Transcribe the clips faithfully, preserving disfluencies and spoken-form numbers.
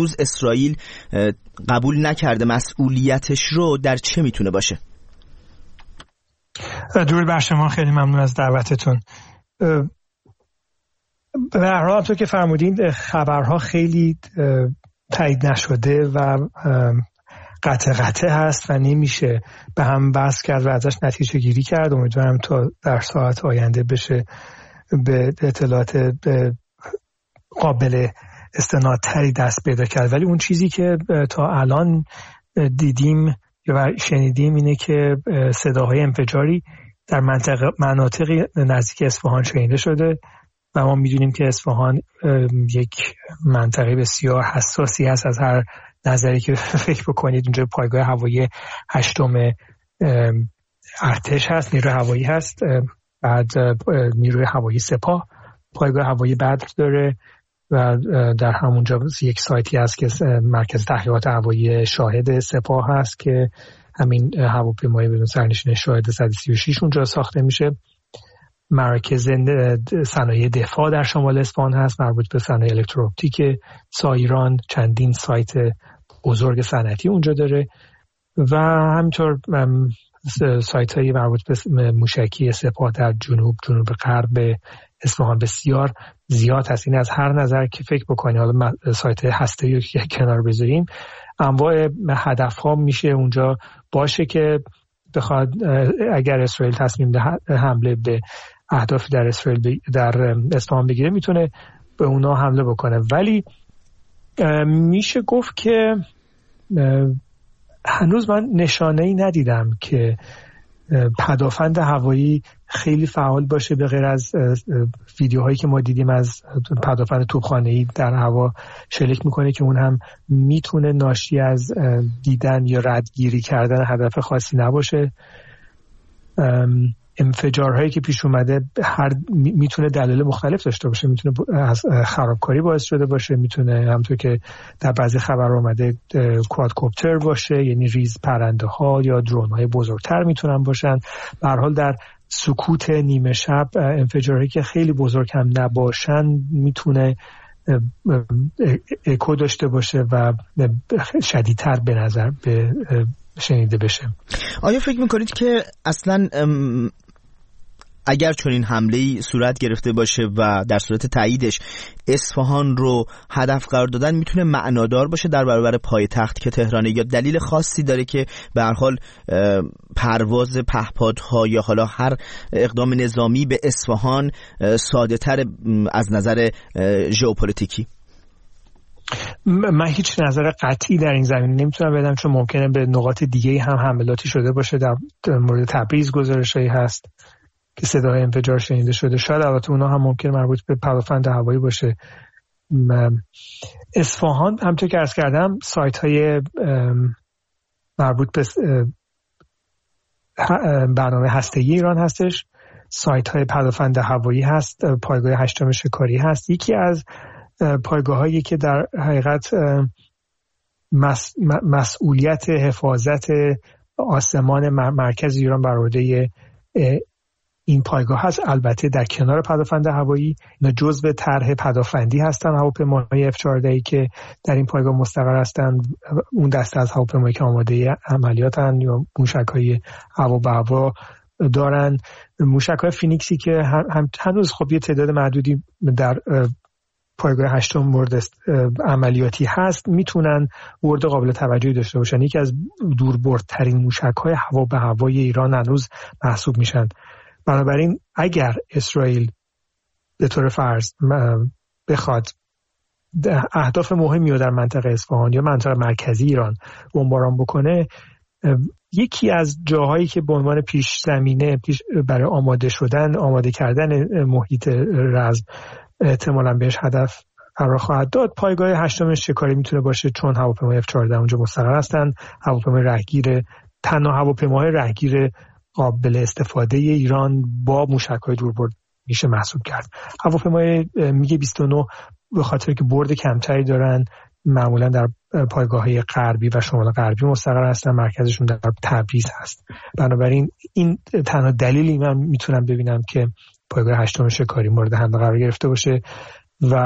هنوز اسرائیل قبول نکرده مسئولیتش رو در چه میتونه باشه؟ درود بر شما، خیلی ممنون از دعوتتون. به هر حال تو که فرمودین خبرها خیلی تایید نشده و قطع قطع هست و نمیشه به هم وصل کرد و ازش نتیجه گیری کرد. امیدوارم تا در ساعت آینده بشه به اطلاعات قابل استنادتری دست پیدا کرد. ولی اون چیزی که تا الان دیدیم یا شنیدیم اینه که صداهای انفجاری در منطقه مناطق نزدیک اصفهان شنیده شده و ما میدونیم که اصفهان یک منطقه بسیار حساسی هست از هر نظری که فکر بکنید. اونجا پایگاه هوایی هشتم ارتش هست، نیروی هوایی هست، بعد نیروی هوایی سپاه پایگاه هوایی بدر داره و در همونجا یک سایتی هست که مرکز تحقیقات هوایی شاهد سپاه هست که همین هواپیمای بدون سرنشین شاهد صد و سی و شش اونجا ساخته میشه. مرکز صنایع دفاع در شمال اصفهان هست مربوط به صنایع الکترواپتیک سایران، چندین سایت بزرگ صنعتی اونجا داره و همینطور سایت هایی مربوط به موشکی سپاه در جنوب جنوب غرب اصفهان بسیار زیاد هست. این از هر نظر که فکر بکنید، حالا سایت هسته‌ای رو که کنار بذاریم، انواع هدف ها میشه اونجا باشه که بخواد اگر اسرائیل تصمیم به حمله به اهدافی در اسرائیل در اصفهان بگیره میتونه به اونا حمله بکنه. ولی میشه گفت که هنوز من نشانه‌ای ندیدم که پدافند هوایی خیلی فعال باشه به غیر از ویدیوهایی که ما دیدیم از پدافند توپخانه‌ای در هوا شلیک میکنه که اون هم میتونه ناشی از دیدن یا ردگیری کردن هدف خاصی نباشه. انفجارهایی که پیش اومده هر میتونه دلایل مختلف داشته باشه، میتونه از خرابکاری باعث شده باشه، میتونه همونطور که در بعضی خبر اومده کوادکوپتر باشه، یعنی ریز پرنده ها یا درون های بزرگتر میتونن باشن. به هر حال در سکوت نیمه شب انفجارهایی که خیلی بزرگ هم نباشن میتونه اکو داشته باشه و شدیدتر به نظر به شنیده بشه. آیا فکر میکنید که اصلا اگر چنین حمله‌ای صورت گرفته باشه و در صورت تاییدش اصفهان رو هدف قرار دادن میتونه معنادار باشه در برابر پایتخت که تهرانه، یا دلیل خاصی داره که به هر حال پرواز پهپادها یا حالا هر اقدام نظامی به اصفهان ساده تر از نظر ژئوپلیتیکی؟ من هیچ نظر قطعی در این زمینه نمیتونم بدم، چون ممکنه به نقاط دیگه هم حملاتی شده باشه. در مورد تبریز گزارشایی هست که صدای انفجار شنیده شده، شاید البته اونا هم ممکن مربوط به پدافند هوایی باشه. اصفهان همونطور که عرض کردم سایت های مربوط به برنامه هسته‌ای ایران هستش، سایت های پدافند هوایی هست، پایگاه هشتم شکاری هست. یکی از پایگاه هایی که در حقیقت مس، مسئولیت حفاظت آسمان مرکز ایران بر عهده این پایگاه هست، البته در کنار پدافند هوایی، اینا جزء طرح پدافندی هستن هواپیماهای اف چهارده که در این پایگاه مستقر هستن. اون دسته از هواپیمایی که آماده عملیاتن یا موشک‌های هوا به هوا دارن. موشک‌های فینیکسی که هم هنوز خب یه تعداد محدودی در پایگاه هشتم مورد عملیاتی هست، میتونن ورد قابل توجهی داشته باشن. یکی از دوربردترین موشک‌های هوا به هوای ایران هنوز محسوب میشن. بنابراین اگر اسرائیل به طور فرض بخواد اهداف مهمی رو در منطقه اصفهان یا منطقه مرکزی ایران بمباران بکنه، یکی از جاهایی که به عنوان پیش زمینه پیش برای آماده شدن آماده کردن محیط رزم احتمالاً بهش هدف قرار خواهد داد، پایگاه هشتم شکاری میتونه باشه، چون هواپیمای اف چهارده اونجا مستقر هستن. هواپیمای راهگیر، تنها هواپیماهای راهگیر قابل استفاده ایران با موشک‌های دوربرد میشه محسوب کرد. هواپیمای میگ بیست و نه به خاطر که برد کمتری دارن معمولا در پایگاه‌های غربی و شمال غربی مستقر هستن، مرکزشون در تبریز هست. بنابراین این تنها دلیلی من میتونم ببینم که پایگاه هشتم شکاری مورد حمله قرار گرفته باشه و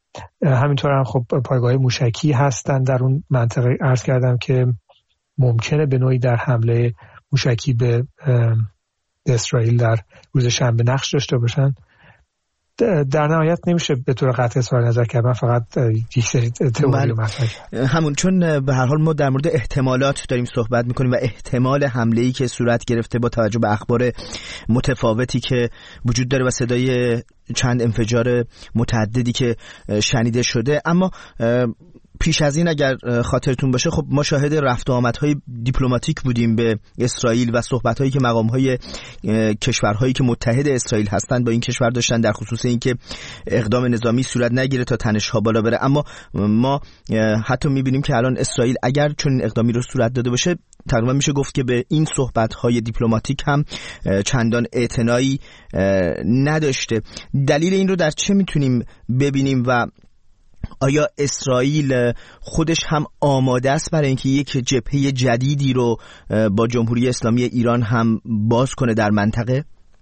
همینطور هم خب پایگاه موشکی هستن در اون منطقه. عرض کردم که ممکنه به نوعی در حمله موشکی به اسرائیل در روز شنبه نقش داشته باشن. در نهایت نمیشه به طور قطعی اظهار نظر کرد، من فقط یک سری تئوری مطرح کردم. همون چون به هر حال ما در مورد احتمالات داریم صحبت میکنیم و احتمال حمله‌ای که صورت گرفته با توجه به اخبار متفاوتی که وجود داره و صدای چند انفجار متعددی که شنیده شده، اما پیش از این اگر خاطرتون باشه خب ما شاهد رفت و آمدهای دیپلماتیک بودیم به اسرائیل و صحبت‌هایی که مقام‌های کشورهایی که متحد اسرائیل هستند با این کشور داشتن در خصوص اینکه اقدام نظامی صورت نگیره تا تنش‌ها بالا بره. اما ما حتی می‌بینیم که الان اسرائیل اگر چون اقدامی رو صورت داده باشه تقریبا میشه گفت که به این صحبت‌های دیپلماتیک هم چندان اعتنایی نداشته. دلیل این رو در چه میتونیم ببینیم و آیا اسرائیل خودش هم آماده است برای اینکه یک جبهه جدیدی رو با جمهوری اسلامی ایران هم باز کنه در منطقه؟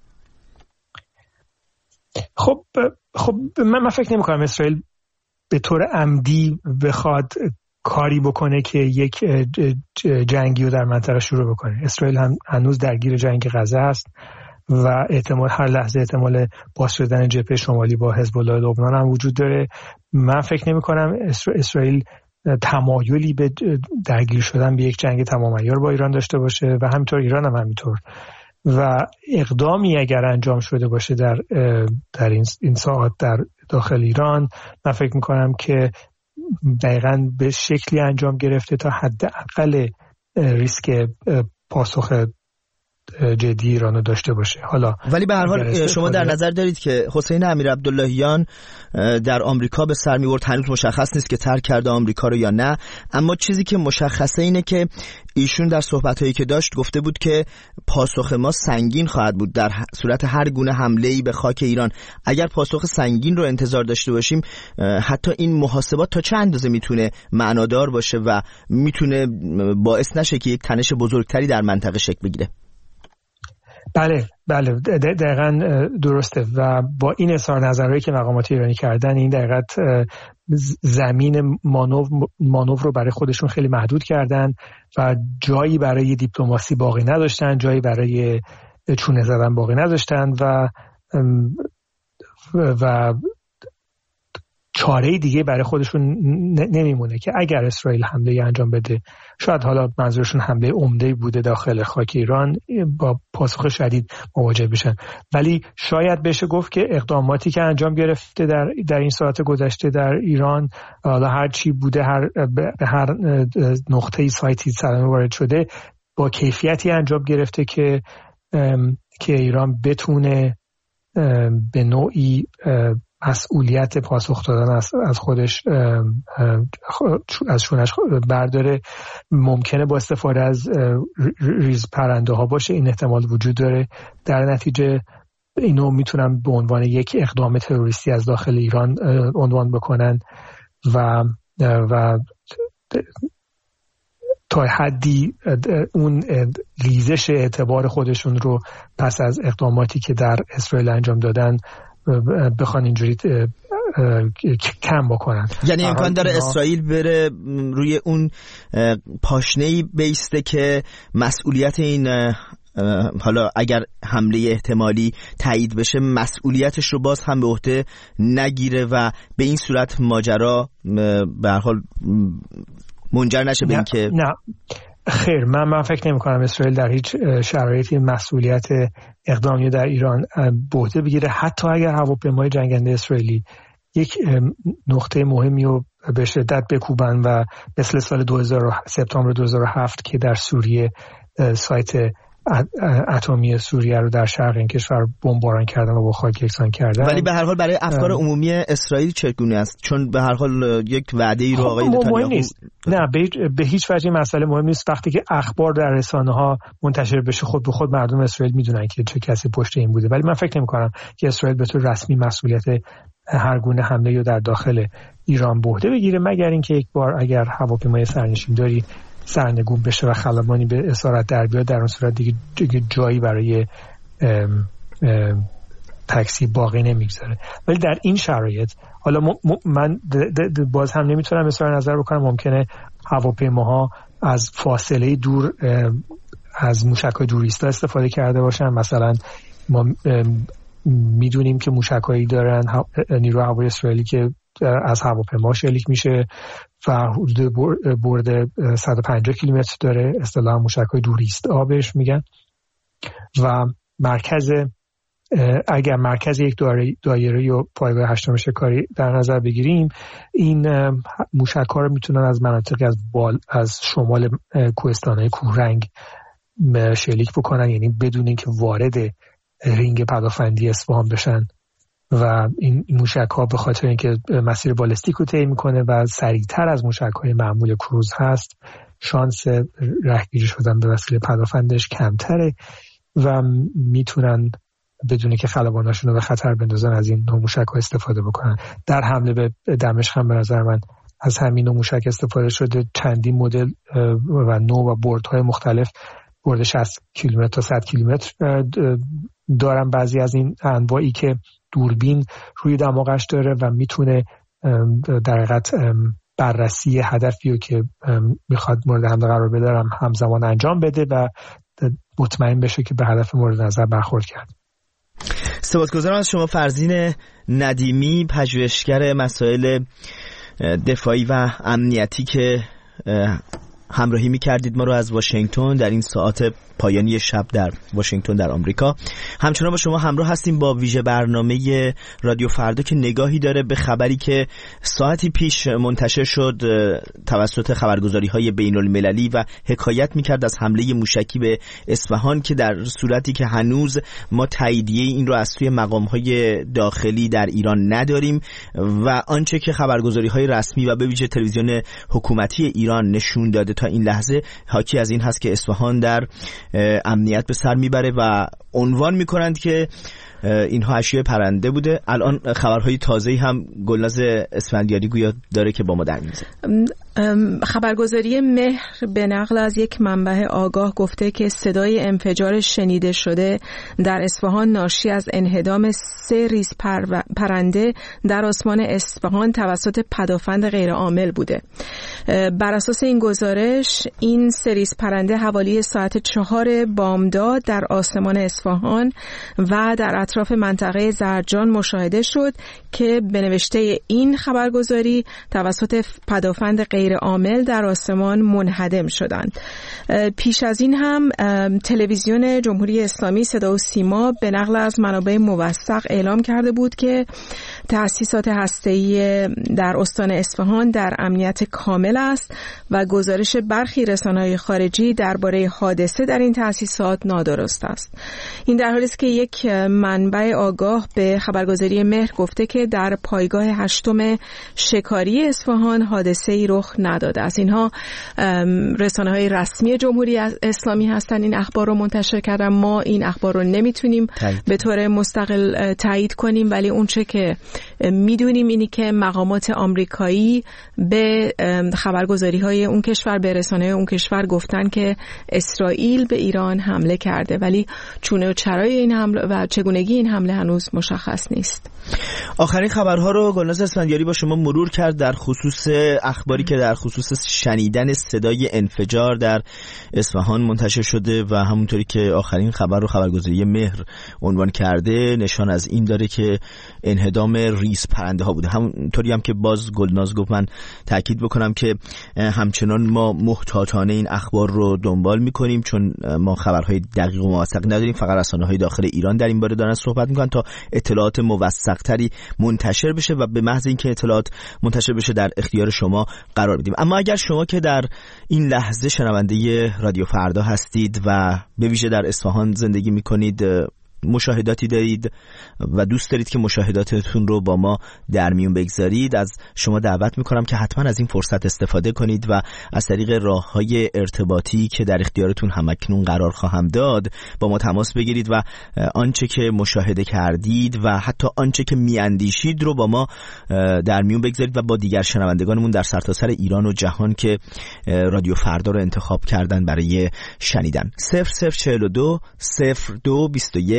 خب خب من, من فکر نمی‌کنم اسرائیل به طور عمدی بخواد کاری بکنه که یک جنگی رو در منطقه شروع بکنه. اسرائیل هم هنوز درگیر جنگ غزه است و احتمال هر لحظه احتمال باز شدن جبهه شمالی با حزب الله لبنان هم وجود داره. من فکر نمی کنم اسرائیل تمایلی به درگیر شدن به یک جنگ تمام عیار با ایران داشته باشه و همینطور ایران هم همینطور. و اقدامی اگر انجام شده باشه در در این ساعت در داخل ایران، من فکر می کنم که دقیقاً به شکلی انجام گرفته تا حداقل ریسک پاسخ جدی ایرانو داشته باشه. حالا ولی به هر حال شما در نظر دارید که حسین امیر عبداللهیان در آمریکا به سر می‌برد، هنوز مشخص نیست که ترک کرده آمریکا رو یا نه، اما چیزی که مشخصه اینه که ایشون در صحبت‌هایی که داشت گفته بود که پاسخ ما سنگین خواهد بود در صورت هر گونه حمله‌ای به خاک ایران. اگر پاسخ سنگین رو انتظار داشته باشیم، حتی این محاسبات تا چه اندازه میتونه معنادار باشه و میتونه باعث نشه که یک تنش بزرگتری در منطقه شکل بگیره؟ بله بله دقیقاً درسته و با این اظهار نظرهایی که مقامات ایرانی کردن این دقیقاً زمین مانور مانور رو برای خودشون خیلی محدود کردن و جایی برای دیپلماسی باقی نداشتن، جایی برای چونه زدن باقی نداشتن و و چاره دیگه برای خودشون نمیمونه که اگر اسرائیل حمله انجام بده، شاید حالا منظورشون حمله عمده بوده داخل خاک ایران، با پاسخ شدید مواجه بشن. ولی شاید بشه گفت که اقداماتی که انجام گرفته در در این ساعت گذشته در ایران، حالا هر چی بوده، هر به هر نقطه‌ای سایتی سلام وارد شده، با کیفیتی انجام گرفته که که ایران بتونه به نوعی مسئولیت پاسخ دادن از خودش از شونش برداره. ممکنه با استفاده از ریز پرنده ها باشه، این احتمال وجود داره. در نتیجه اینو میتونم به عنوان یک اقدام تروریستی از داخل ایران عنوان بکنن و و تا حدی اون ریزش اعتبار خودشون رو پس از اقداماتی که در اسرائیل انجام دادن بخوان اینجوری کم بکنن. یعنی امکان داره اسرائیل بره روی اون پاشنه‌ای بیسته که مسئولیت این، حالا اگر حمله احتمالی تایید بشه، مسئولیتش رو باز هم به عهده نگیره و به این صورت ماجرا به هر حال منجر نشه به این که نه خیر. من من فکر نمی کنم اسرائیل در هیچ شرایطی مسئولیت اقدامی در ایران به عهده بگیره، حتی اگر هواپیمای جنگنده اسرائیلی یک نقطه مهمی رو به شدت بکوبن و مثل سال دو هزار سپتامبر دو هزار و هفت که در سوریه سایت اتمی سوریه رو در شرق این کشور بمباران کردن و با خاک یکسان کردن. ولی به هر حال برای افکار عمومی اسرائیل چگونه است؟ چون به هر حال یک وعده‌ای رو آقای نتانیاهو نه به, به هیچ وجه مسئله مهم نیست. وقتی که اخبار در رسانه‌ها منتشر بشه، خود به خود مردم اسرائیل میدونن که چه کسی پشت این بوده. ولی من فکر نمی‌کنم که اسرائیل به طور رسمی مسئولیت هر گونه حمله رو در داخل ایران به عهده بگیره، مگر اینکه یک بار اگر هواپیمای سرنشینداری سرنگون بشه و خلبانی به اسارت در بیاد، در اون صورت دیگه, دیگه جایی برای ام ام تاکسی باقی نمیگذاره. ولی در این شرایط حالا من باز هم نمیتونم اظهار نظر بکنم، ممکنه هواپیماها از فاصله دور از موشک‌های دوریستا استفاده کرده باشن. مثلا ما میدونیم که موشک‌هایی دارن نیروی هوایی اسرائیلی که از هواپیما شلیک میشه و حدود برد صد و پنجاه کیلومتر داره، اصطلاحاً موشک‌های دوریست آبش میگن. و مرکز اگر مرکز یک دایره یا پایگاه هشتم شکاری در نظر بگیریم، این موشک‌ها رو میتونن از مناطقی از بال از شمال کوهستان‌های کوهرنگ شلیک بکنن، یعنی بدون اینکه وارد رینگ پدافندی اصفهان بشن. و این موشک‌ها به خاطر اینکه مسیر بالستیک رو طی میکنه و سریعتر از موشک‌های معمول کروز هست، شانس رهگیری شدن به وسیله پدافندش کمتره و میتونن بدون که خلباناشون رو به خطر بندازن از این نوع موشک‌ها استفاده بکنن. در حمله به دمشق هم به نظر من از همین نوع موشک استفاده شده. چندین مدل و نوع و بردهای مختلف، برد شصت کیلومتر تا صد کیلومتر دارن بعضی از این انواعی که دوربین روی دماغش داره و میتونه در حقیقت بررسی هدفی رو که میخواد مورد حمله قرار بده هم همزمان انجام بده و مطمئن بشه که به هدف مورد نظر برخورد کرد. سپاسگزارم از شما فرزین ندیمی، پژوهشگر مسائل دفاعی و امنیتی که همراهی می‌کردید ما رو از واشنگتن در این ساعت پایانی شب در واشنگتن در آمریکا. همچنان با شما همراه هستیم با ویژه برنامه رادیو فردا که نگاهی داره به خبری که ساعتی پیش منتشر شد توسط خبرگزاری‌های بین‌المللی و حکایت می‌کرد از حمله موشکی به اصفهان که در صورتی که هنوز ما تاییدیه این رو از سوی مقام‌های داخلی در ایران نداریم و آنچه که خبرگزاری‌های رسمی و به ویژه تلویزیون حکومتی ایران نشون داده تا این لحظه حاکی از این هست که اصفهان در امنیت به سر میبره و عنوان میکنند که اینها اشیاء پرنده بوده. الان خبرهای تازه‌ای هم گلناز اسفندیاری گویا داره که با ما در میزه. خبرگزاری مهر به نقل از یک منبع آگاه گفته که صدای انفجار شنیده شده در اصفهان ناشی از انهدام سه ریز پر پرنده در آسمان اصفهان توسط پدافند غیرعامل بوده. بر اساس این گزارش این سه ریز پرنده حوالی ساعت چهار بامداد در آسمان اصفهان و در اطراف منطقه زرجان مشاهده شد که به نوشته این خبرگزاری توسط پدافند غیر عامل در آسمان منهدم شدند. پیش از این هم تلویزیون جمهوری اسلامی صدا و سیما به نقل از منابع موثق اعلام کرده بود که تأسیسات هسته‌ای در استان اصفهان در امنیت کامل است و گزارش برخی رسانه‌های خارجی درباره حادثه در این تأسیسات نادرست است. این در حالی است که یک منبع آگاه به خبرگزاری مهر گفته که در پایگاه هشتم شکاری اصفهان حادثه‌ای رخ نداده است. اینها رسانه‌های رسمی جمهوری اسلامی هستند این اخبار رو منتشر کردن. ما این اخبار رو نمیتونیم به طور مستقل تایید کنیم، ولی اون چه که میدونیم اینی که مقامات آمریکایی به خبرگزاری‌های اون کشور، به رسانه‌های اون کشور گفتن که اسرائیل به ایران حمله کرده، ولی چونه و چرای این حمله و چگونگی این حمله هنوز مشخص نیست. آخرین خبرها رو گلناز اسفندیاری با شما مرور کرد در خصوص اخباری که در خصوص شنیدن صدای انفجار در اصفهان منتشر شده و همونطوری که آخرین خبر رو خبرگزاری مهر عنوان کرده نشان از این داره که انهدام ریز پرنده ها بوده. همونطوری هم که باز گلناز گفت من تاکید بکنم که همچنان ما محتاطانه این اخبار رو دنبال میکنیم چون ما خبرهای دقیق و موثق نداریم. فقط رسانه‌های داخل ایران در این باره دارن صحبت میکنن تا اطلاعات موثق‌تری منتشر بشه و به محض اینکه اطلاعات منتشر بشه در اختیار شما قرار میدیم. اما اگر شما که در این لحظه شنونده رادیو فردا هستید و به ویژه در اصفهان زندگی میکنید، مشاهداتی دارید و دوست دارید که مشاهداتتون رو با ما در میون بگذارید، از شما دعوت میکنم که حتما از این فرصت استفاده کنید و از طریق راه‌های ارتباطی که در اختیارتون همکنون قرار خواهم داد با ما تماس بگیرید و آنچه که مشاهده کردید و حتی آنچه که میاندیشید رو با ما در میون بگذارید و با دیگر شنوندگانمون در سرتاسر ایران و جهان که رادیو فردا رو انتخاب کردن برای شنیدن. صفر صفر چهل و دو صفر دو بیست و یک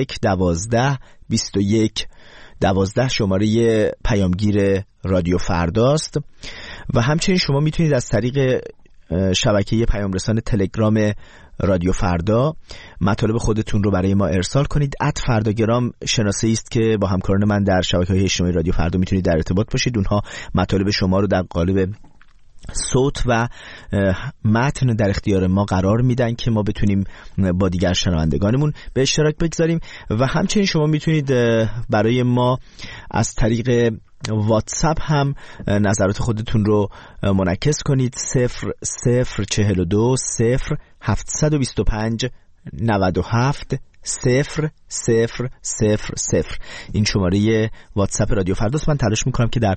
یک دوازده بیست و یک دوازده شماره پیامگیر رادیو فرداست و همچنین شما میتونید از طریق شبکه پیام رسان تلگرام رادیو فردا مطالب خودتون رو برای ما ارسال کنید. ات فرداگرام شناسه‌ای است که با همکاران من در شبکه‌های اجتماعی رادیو فردا میتونید در ارتباط باشید. اونها مطالب شما رو در قالب صوت و متن در اختیار ما قرار میدن که ما بتونیم با دیگر شنوندگانمون به اشتراک بگذاریم و همچنین شما میتونید برای ما از طریق واتساپ هم نظرات خودتون رو منعکس کنید. صفر صفر چهل و دو صفر هفتصد و بیست و پنج نود و هفت صفر صفر صفر صفر این شماره واتساپ رادیو فرداست. من تلاش میکنم که در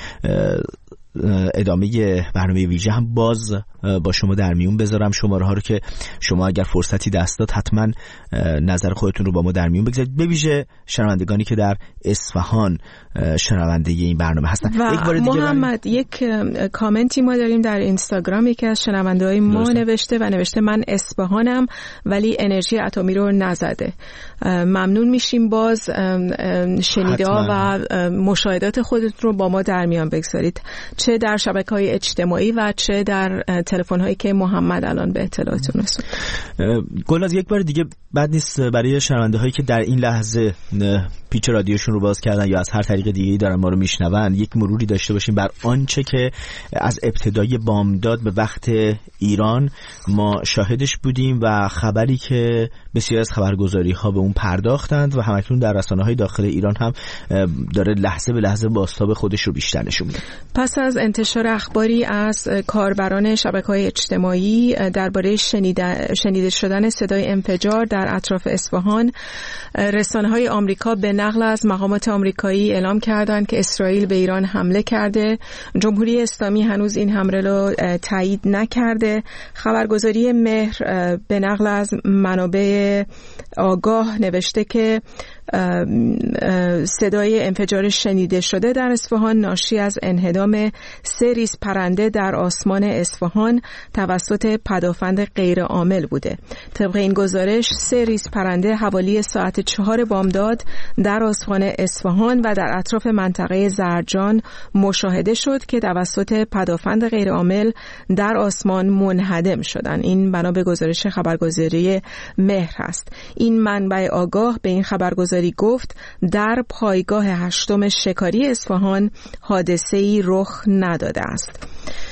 ادامه برنامه ویژه هم باز با شما در میون بذارم شماره ها رو که شما اگر فرصتی دست داد حتما نظر خودتون رو با ما در میون بگذارید، به ویژه شنوندگانی که در اصفهان شنونده این برنامه هستن. و یک بار دیگه محمد من... یک کامنتی ما داریم در اینستاگرام، یکی از شنونده های ما درسته. نوشته و نوشته من اصفهانم ولی انرژی اتمی رو نزده. ممنون میشیم باز شنیده ها و مشاهدات خودتون رو با ما در میان بگذارید، چه در شبکه‌های اجتماعی و چه در تلفن‌هایی که محمد الان به اطلاعتون رسوند. گل از یک بار دیگه بد نیست برای شنونده‌هایی که در این لحظه پیچ رادیوشون رو باز کردن یا از هر طریق دیگه‌ای دارن ما رو میشنون، یک مروری داشته باشیم بر آنچه که از ابتدای بامداد به وقت ایران ما شاهدش بودیم و خبری که بسیار از خبرگزاری‌ها به اون پرداختند و همکنون در رسانه‌های داخل ایران هم داره لحظه به لحظه بازتاب خودش رو بیشتر نشون میده. پس از انتشار اخباری از کاربران شبکه‌های اجتماعی درباره شنیده شنیده شدن صدای انفجار در اطراف اصفهان، رسانه‌های آمریکا به نقل از مقامات آمریکایی اعلام کردند که اسرائیل به ایران حمله کرده. جمهوری اسلامی هنوز این حمله را تایید نکرده. خبرگزاری مهر به نقل از منابع آگاه نوشته که صدای انفجار شنیده شده در اصفهان ناشی از انهدام سه ریز پرنده در آسمان اصفهان توسط پدافند غیر عامل بوده. طبق این گزارش سه ریز پرنده حوالی ساعت چهار بامداد در آسمان اصفهان و در اطراف منطقه زرجان مشاهده شد که توسط پدافند غیر عامل در آسمان منهدم شدند. این بنا به گزارش خبرگزاری مهر است. این منبع آگاه به این خبرگزاری گفت در پایگاه هشتم شکاری اصفهان حادثه‌ای رخ نداده است.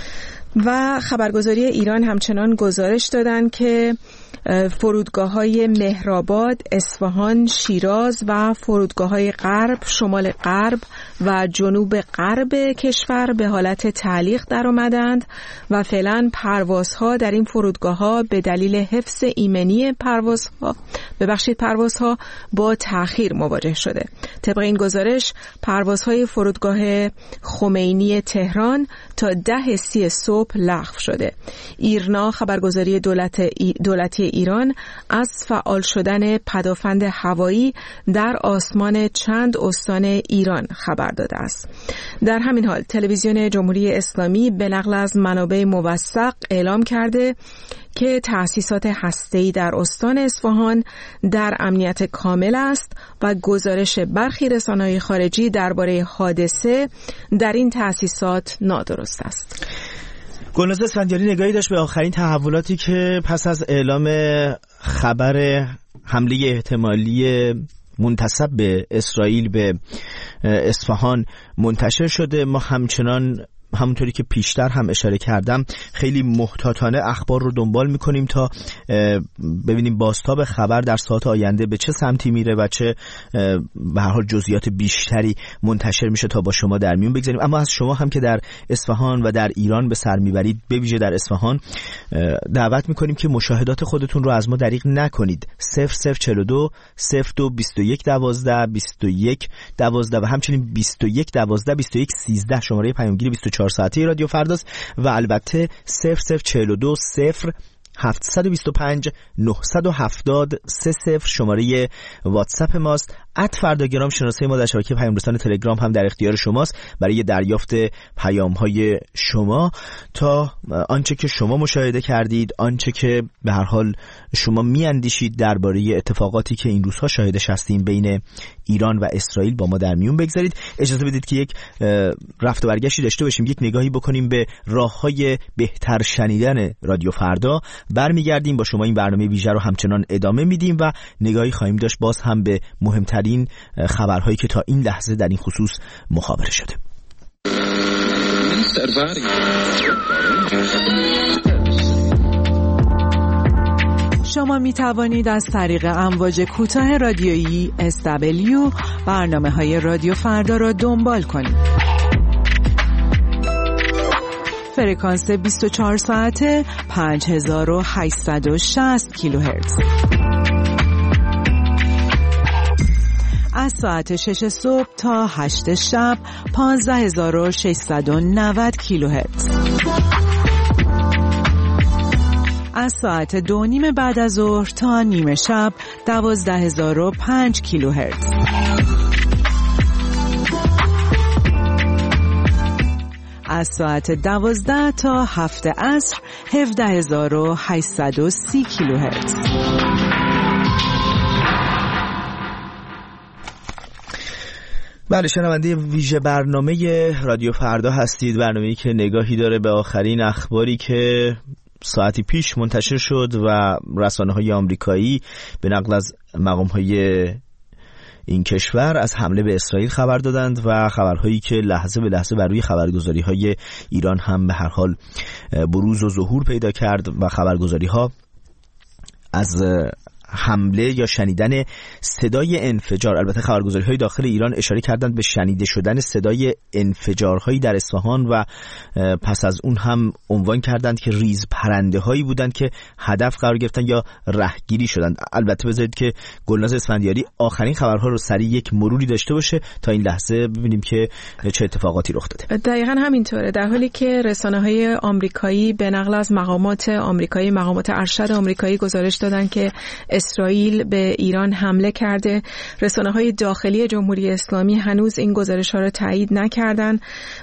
و خبرگزاری ایران همچنان گزارش دادند که فرودگاه‌های مهرآباد، اصفهان، شیراز و فرودگاه‌های غرب، شمال غرب و جنوب غرب کشور به حالت تعلیق درآمدند و فعلا پروازها در این فرودگاه‌ها به دلیل حفظ ایمنی پروازها ببخشید پروازها با تأخیر مواجه شده. طبق این گزارش پروازهای فرودگاه خمینی تهران تا ده سی صبح لغو شده. ایرنا خبرگزاری دولت ای دولتی ایران از فعال شدن پدافند هوایی در آسمان چند استان ایران خبر داده است. در همین حال تلویزیون جمهوری اسلامی به نقل از منابع موثق اعلام کرده که تأسیسات هسته‌ای در استان اصفهان در امنیت کامل است و گزارش برخی رسانه‌های خارجی درباره حادثه در این تأسیسات نادرست است. گلناز اسفندیاری نگاهی داشت به آخرین تحولاتی که پس از اعلام خبر حمله احتمالی منتسب به اسرائیل به اصفهان منتشر شده. ما همچنان همونطوری که پیشتر هم اشاره کردم خیلی محتاطانه اخبار رو دنبال میکنیم تا ببینیم بازتاب خبر در ساعات آینده به چه سمتی میره و چه به هر حال جزئیات بیشتری منتشر میشه تا با شما در میون بگذاریم. اما از شما هم که در اصفهان و در ایران به سر میبرید، به ویژه در اصفهان، دعوت میکنیم که مشاهدات خودتون رو از ما دریغ نکنید. صفر صفر چهل و دو صفر دو بیست و یک دوازده بیست و یک دوازده و همچنین بیست و یک دوازده بیست و یک سیزده شماره پیامگیر بیست و چهار ساعته رادیو فرداست و البته صفر صفر چهل و دو صفر هفتصد و بیست و پنج نهصد و هفتاد سه صفر شماره واتساپ ماست. ات فرداگرام شناسه ما در شبکه پیام رسان تلگرام هم در اختیار شماست برای دریافت پیام‌های شما تا آنچه که شما مشاهده کردید، آنچه که به هر حال شما میاندیشید درباره اتفاقاتی که این روزها شاهدش هستیم بین ایران و اسرائیل با ما در میون بگذارید. اجازه بدید که یک رفت و برگشتی داشته باشیم، یک نگاهی بکنیم به راه‌های بهتر شنیدن رادیو فردا. برمیگردیم با شما این برنامه ویژه رو همچنان ادامه میدیم و نگاهی خواهیم داشت باز هم به مهمترین خبرهایی که تا این لحظه در این خصوص مخابره شده. شما می توانید از طریق امواج کوتاه رادیویی اس دبلیو برنامه‌های رادیو فردا را دنبال کنید. فرکانس بیست و چهار ساعته پنج هزار و هشتصد و شصت کیلوهرتز. از ساعت شش صبح تا هشت شب پانزده هزار و ششصد و نود کیلوهرتز. از ساعت دو نیم بعد از ظهر تا نیمه شب دوازده هزار و پنج کیلوهرتز. از ساعت دوازده تا هفت عصر هفده هزار و هشتصد و سی کیلوهرتز. بله، شنونده ویژه برنامه رادیو فردا هستید، برنامه‌ای که نگاهی داره به آخرین اخباری که ساعتی پیش منتشر شد و رسانه‌های آمریکایی به نقل از مقام‌های این کشور از حمله به اسرائیل خبر دادند و خبرهایی که لحظه به لحظه بر روی خبرگزاری‌های ایران هم به هر حال بروز و ظهور پیدا کرد و خبرگزاری‌ها از حمله یا شنیدن صدای انفجار، البته خبرگزاری‌های داخل ایران اشاره کردند به شنیده شدن صدای انفجارهایی در اصفهان و پس از اون هم عنوان کردند که ریز پرنده‌هایی بودند که هدف قرار گرفتن یا رهگیری شدند. البته بذارید که گلناز اسفندیاری آخرین خبرها رو سریع یک مروری داشته باشه تا این لحظه ببینیم که چه اتفاقاتی رخ داده. دقیقاً همینطوره. در حالی که رسانه‌های آمریکایی به نقل از مقامات آمریکایی، مقامات ارشد آمریکایی گزارش دادن که اسرائیل به ایران حمله کرده، رسانه‌های داخلی جمهوری اسلامی هنوز این گزارش‌ها را تایید نکردند.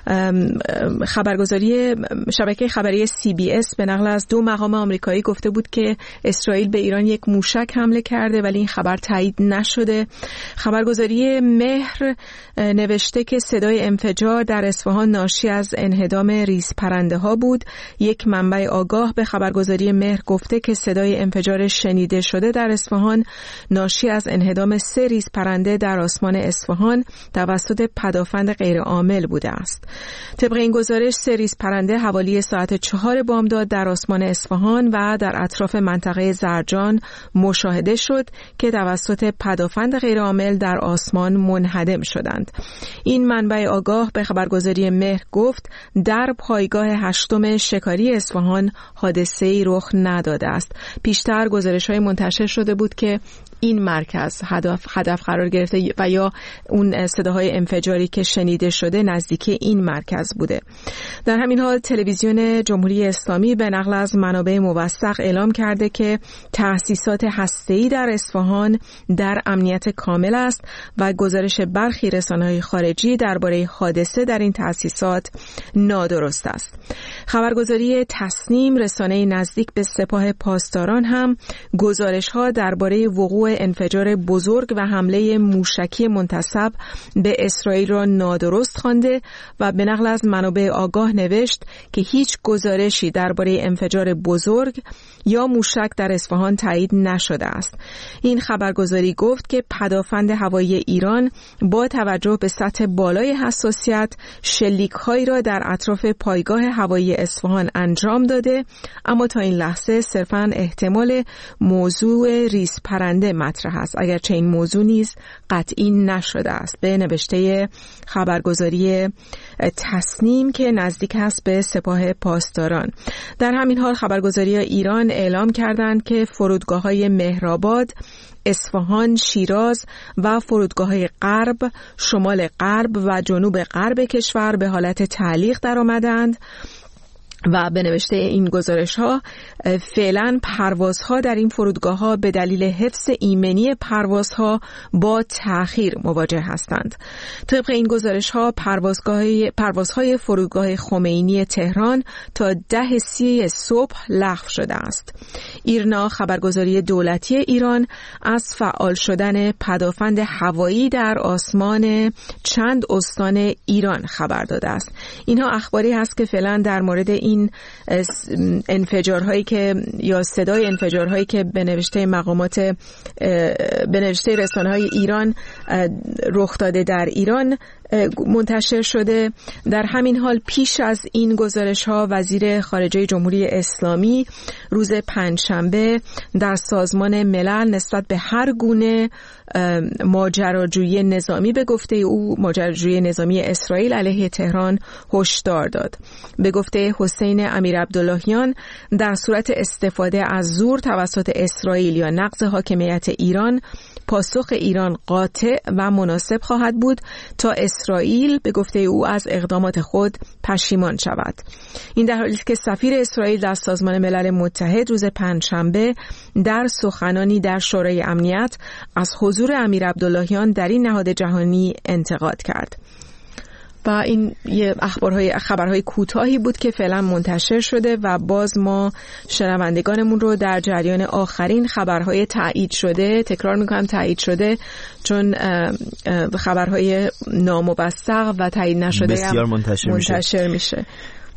خبرگزاری شبکه خبری سی بی اس به نقل از دو مقام آمریکایی گفته بود که اسرائیل به ایران یک موشک حمله کرده ولی این خبر تایید نشده. خبرگزاری مهر نوشته که صدای انفجار در اصفهان ناشی از انهدام ریز پرنده‌ها بود. یک منبع آگاه به خبرگزاری مهر گفته که صدای انفجار شنیده شده در اصفهان ناشی از انهدام سه ریز پرنده در آسمان اصفهان توسط پدافند غیرعامل بوده است. طبق این گزارش سه ریز پرنده حوالی ساعت چهار بامداد در آسمان اصفهان و در اطراف منطقه زرجان مشاهده شد که توسط پدافند غیرعامل در آسمان منهدم شدند. این منبع آگاه به خبرگزاری مهر گفت در پایگاه هشتم شکاری اصفهان حادثه‌ای رخ نداده است. پیشتر گزارش‌های منتشر شده بود که این مرکز هدف هدف قرار گرفته و یا اون صداهای انفجاری که شنیده شده نزدیک این مرکز بوده. در همین حال تلویزیون جمهوری اسلامی به نقل از منابع موثق اعلام کرده که تأسیسات هسته‌ای در اصفهان در امنیت کامل است و گزارش برخی رسانه‌های خارجی درباره حادثه در این تأسیسات نادرست است. خبرگزاری تصنیم، رسانه نزدیک به سپاه پاسداران، هم گزارش‌ها درباره وقوع انفجار بزرگ و حمله موشکی منتسب به اسرائیل را نادرست خوانده و به نقل از منابع آگاه نوشت که هیچ گزارشی درباره انفجار بزرگ یا موشک در اصفهان تایید نشده است. این خبرگزاری گفت که پدافند هوایی ایران با توجه به سطح بالای حساسیت شلیک‌هایی را در اطراف پایگاه هوایی اصفهان انجام داده، اما تا این لحظه صرفاً احتمال موضوع ریز پرنده مطرح است، اگرچه این موضوع نیز قطعی نشده است. به نوشته خبرگزاری تصنیم که نزدیک است به سپاه پاسداران. در همین حال خبرگزاری ایران اعلام کردند که فرودگاه‌های مهرآباد، اصفهان، شیراز و فرودگاه‌های غرب، شمال غرب و جنوب غرب کشور به حالت تعلیق درآمدند و به نوشته این گزارش ها فعلا پروازها در این فرودگاه ها به دلیل حفظ ایمنی پروازها با تأخیر مواجه هستند. طبق این گزارش ها پروازهای پروازهای فرودگاه خمینی تهران تا ده سی صبح لغو شده است. ایرنا خبرگزاری دولتی ایران از فعال شدن پدافند هوایی در آسمان چند استان ایران خبر داده است. اینها اخباری هست که فعلا در مورد این انفجارهایی که یا صدای انفجارهایی که به نوشته مقامات به نوشته رسانه‌های ایران رخ داده در ایران منتشر شده. در همین حال پیش از این گزارش ها وزیر خارجه جمهوری اسلامی روز پنجشنبه در سازمان ملل نسبت به هر گونه ماجراجویی نظامی به گفته او ماجراجویی نظامی اسرائیل علیه تهران هشدار داد. به گفته حسین امیر عبداللهیان در صورت استفاده از زور توسط اسرائیل یا نقض حاکمیت ایران پاسخ ایران قاطع و مناسب خواهد بود تا اسرائیل به گفته او از اقدامات خود پشیمان شود. این در حالی است که سفیر اسرائیل در سازمان ملل متحد روز پنجشنبه در سخنانی در شورای امنیت از حضور امیر عبداللهیان در این نهاد جهانی انتقاد کرد. و این یه اخبارهای خبرهای کوتاهی بود که فعلا منتشر شده و باز ما شنوندگانمون رو در جریان آخرین خبرهای تایید شده، تکرار میکنم تایید شده، چون خبرهای ناموثق و تایید نشده بسیار منتشر, منتشر میشه, میشه.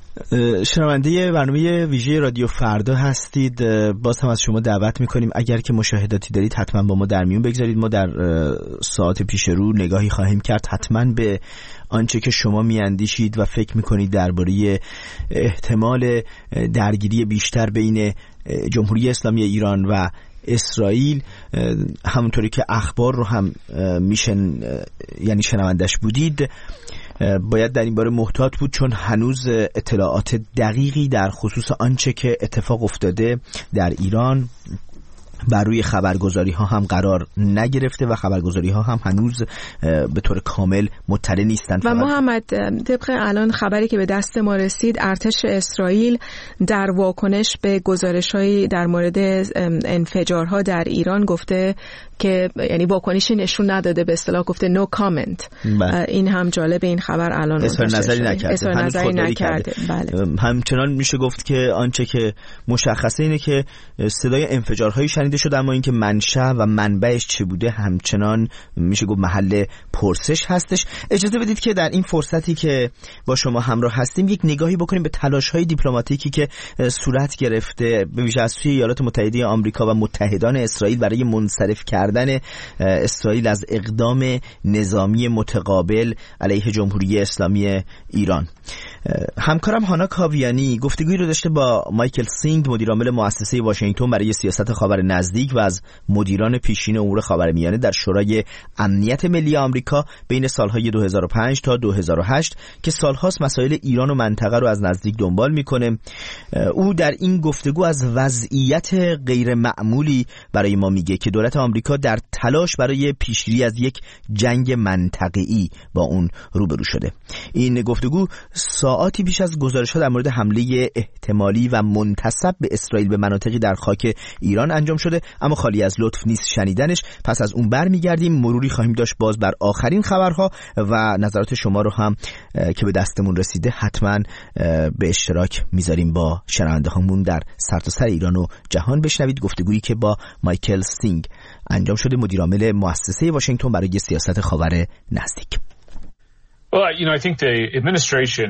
شنونده برنامه ویژه رادیو فردا هستید. باز هم از شما دعوت میکنیم اگر که مشاهداتی دارید حتما با ما در میون بگذارید. ما در ساعت پیش رو نگاهی خواهیم کرد حتما به آنچه که شما میاندیشید و فکر میکنید درباره احتمال درگیری بیشتر بین جمهوری اسلامی ایران و اسرائیل، همونطوری که اخبار رو هم میشن یعنی شنوندش بودید. باید در این باره محتاط بود چون هنوز اطلاعات دقیقی در خصوص آنچه که اتفاق افتاده در ایران بر روی خبرگزاری ها هم قرار نگرفته و خبرگزاری ها هم هنوز به طور کامل مطلع نیستند. و محمد طبق الان خبری که به دست ما رسید ارتش اسرائیل در واکنش به گزارش‌های در مورد انفجارها در ایران گفته که یعنی واکنشی نشون نداده، به اصطلاح گفته نو کامنت. این هم جالب، این خبر الان اظهار نظری نکرده. اظهار نظری نکرده. بله. همچنان میشه گفت که آنچه که مشخصه اینه که صدای انفجارهایی شنیده شده، اما اینکه منشأ و منبعش چه بوده همچنان میشه گفت محل پرسش هستش. اجازه بدید که در این فرصتی که با شما همراه هستیم یک نگاهی بکنیم به تلاش‌های دیپلماتیکی که صورت گرفته به ویژه از سوی ایالات متحده آمریکا و متحدان اسرائیل برای منصرف کردن اسرائیل از اقدام نظامی متقابل علیه جمهوری اسلامی ایران. همکارم هانا کاویانی گفتگویی رو داشته با مایکل سینگ، مدیرعامل مؤسسه واشنگتن برای سیاست خاور نزدیک و از مدیران پیشین امور خاورمیانه در شورای امنیت ملی آمریکا بین سالهای دو هزار و پنج تا دو هزار و هشت که سالهاست مسائل ایران و منطقه رو از نزدیک دنبال میکنه. او در این گفتگو از وضعیت غیر معمولی برای ما میگه که دولت آمریکا در تلاش برای پیشگیری از یک جنگ منطقه‌ای با اون روبرو شده. این گفتگو ساعاتی پیش از گزارش‌ها در مورد حمله احتمالی و منتسب به اسرائیل به مناطقی در خاک ایران انجام شده، اما خالی از لطف نیست شنیدنش. پس از اون برمیگردیم، مروری خواهیم داشت باز بر آخرین خبرها و نظرات شما رو هم که به دستمون رسیده حتما به اشتراک میذاریم با شنونده هامون در سرتاسر ایران و جهان. بشنوید گفتگویی که با مایکل سینگ انجام شده، مدیرعامل مؤسسه واشنگتن برای سیاست خاور نزدیک. Well, you know, I think the administration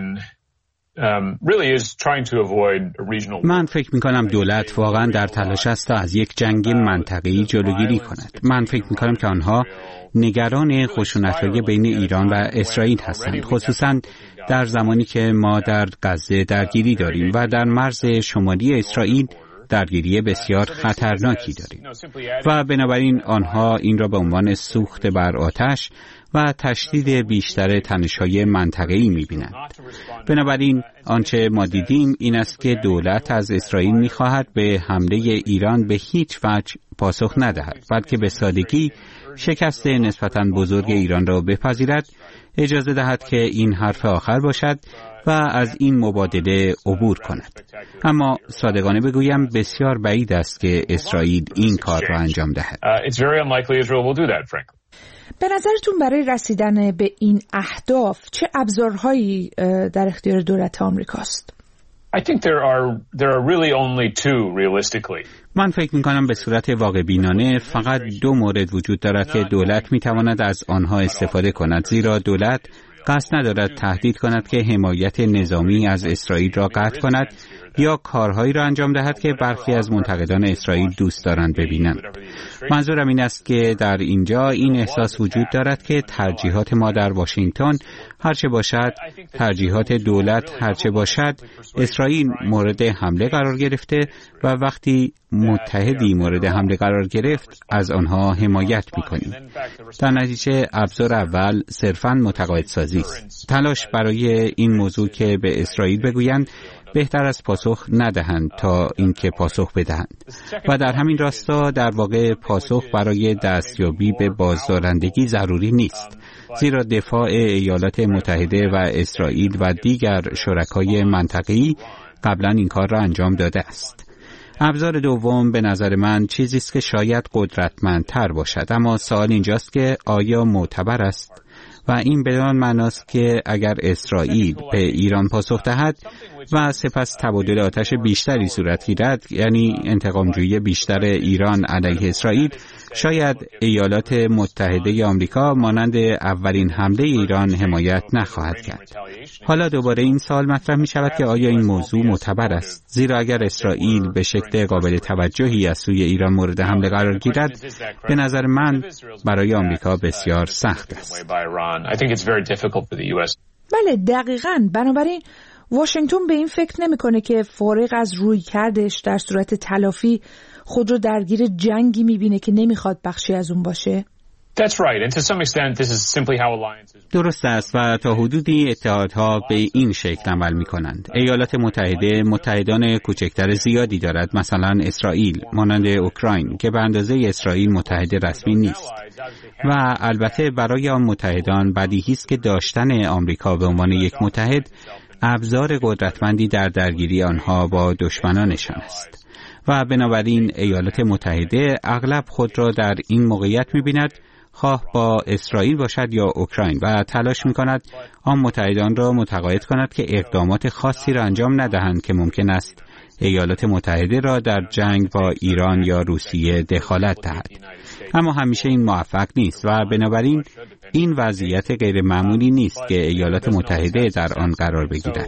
um, really is trying to avoid a regional. من فکر می‌کنم دولت واقعا در تلاش است تا از یک جنگ منطقه‌ای جلوگیری کند. من فکر می‌کنم که آنها نگران خشونت‌های بین ایران و اسرائیل هستند، خصوصاً در زمانی که ما در غزه درگیری داریم و در مرز شمالی اسرائیل درگیری بسیار خطرناکی داریم و بنابراین آنها این را به عنوان سوخت بر آتش و تشدید بیشتر تنش‌های منطقه‌ای می‌بینند. بنابراین آنچه ما دیدیم این است که دولت از اسرائیل می‌خواهد به حمله ایران به هیچ وجه پاسخ ندهد، بلکه به سادگی شکست نسبتاً بزرگ ایران را بپذیرد، اجازه دهد که این حرف آخر باشد و از این مبادله عبور کند. اما صادقانه بگویم بسیار بعید است که اسرائیل این کار را انجام دهد. به نظرتون برای رسیدن به این اهداف چه ابزارهایی در اختیار دولت آمریکاست؟ I think there are there are really only two realistically. من فکر می‌کنم به صورت واقع بینانه فقط دو مورد وجود دارد که دولت می‌تواند از آنها استفاده کند، زیرا دولت قصد ندارد تهدید کند که حمایت نظامی از اسرائیل را قطع کند یا کارهایی را انجام دهد که برخی از منتقدان اسرائیل دوست دارند ببینند. منظورم این است که در اینجا این احساس وجود دارد که ترجیحات ما در واشنگتن هرچه باشد، ترجیحات دولت هرچه باشد، اسرائیل مورد حمله قرار گرفته و وقتی متحدی مورد حمله قرار گرفت از آنها حمایت می‌کنیم. در نتیجه ابزار اول صرفاً متقاعد سازی است. تلاش برای این موضوع که به اسرائیل بگویند بهتر از پاسخ ندهند تا اینکه پاسخ بدهند و در همین راستا در واقع پاسخ برای دستیابی به بازدارندگی ضروری نیست، زیرا دفاع ایالات متحده و اسرائیل و دیگر شرکای منطقه‌ای قبلا این کار را انجام داده است. ابزار دوم به نظر من چیزی است که شاید قدرتمندتر باشد، اما سوال اینجاست که آیا معتبر است؟ و این بدان معناست که اگر اسرائیل به ایران پاسخ دهد و سپس تبادل آتش بیشتری صورت گیرد، یعنی انتقامجویی بیشتر ایران علیه اسرائیل، شاید ایالات متحده آمریکا مانند اولین حمله ایران حمایت نخواهد کرد. حالا دوباره این سوال مطرح می شود که آیا این موضوع معتبر است؟ زیرا اگر اسرائیل به شکل قابل توجهی از سوی ایران مورد حمله قرار گیرد، به نظر من برای آمریکا بسیار سخت است. بله دقیقاً. بنابراین واشنگتن به این فکر نمی‌کنه که فارغ از روی کردش در صورت تلافی خود رو درگیر جنگی می‌بینه که نمی‌خواد بخشی از اون باشه. درست است و تا حدودی اتحادها به این شکل عمل می‌کنند. ایالات متحده متحدان کوچکتر زیادی دارد، مثلا اسرائیل مانند اوکراین که به اندازه اسرائیل متحد رسمی نیست و البته برای آن متحدان بدیهی است که داشتن آمریکا به عنوان یک متحد ابزار قدرتمندی در درگیری آنها با دشمنانشان است و بنابراین ایالات متحده اغلب خود را در این موقعیت می‌بیند، خواه با اسرائیل باشد یا اوکراین، و تلاش می‌کند آن متحدان را متقاعد کند که اقدامات خاصی را انجام ندهند که ممکن است ایالات متحده را در جنگ با ایران یا روسیه دخالت دهد. اما همیشه این موفق نیست و بنابراین این وضعیت غیر معمولی نیست که ایالات متحده در آن قرار بگیرد.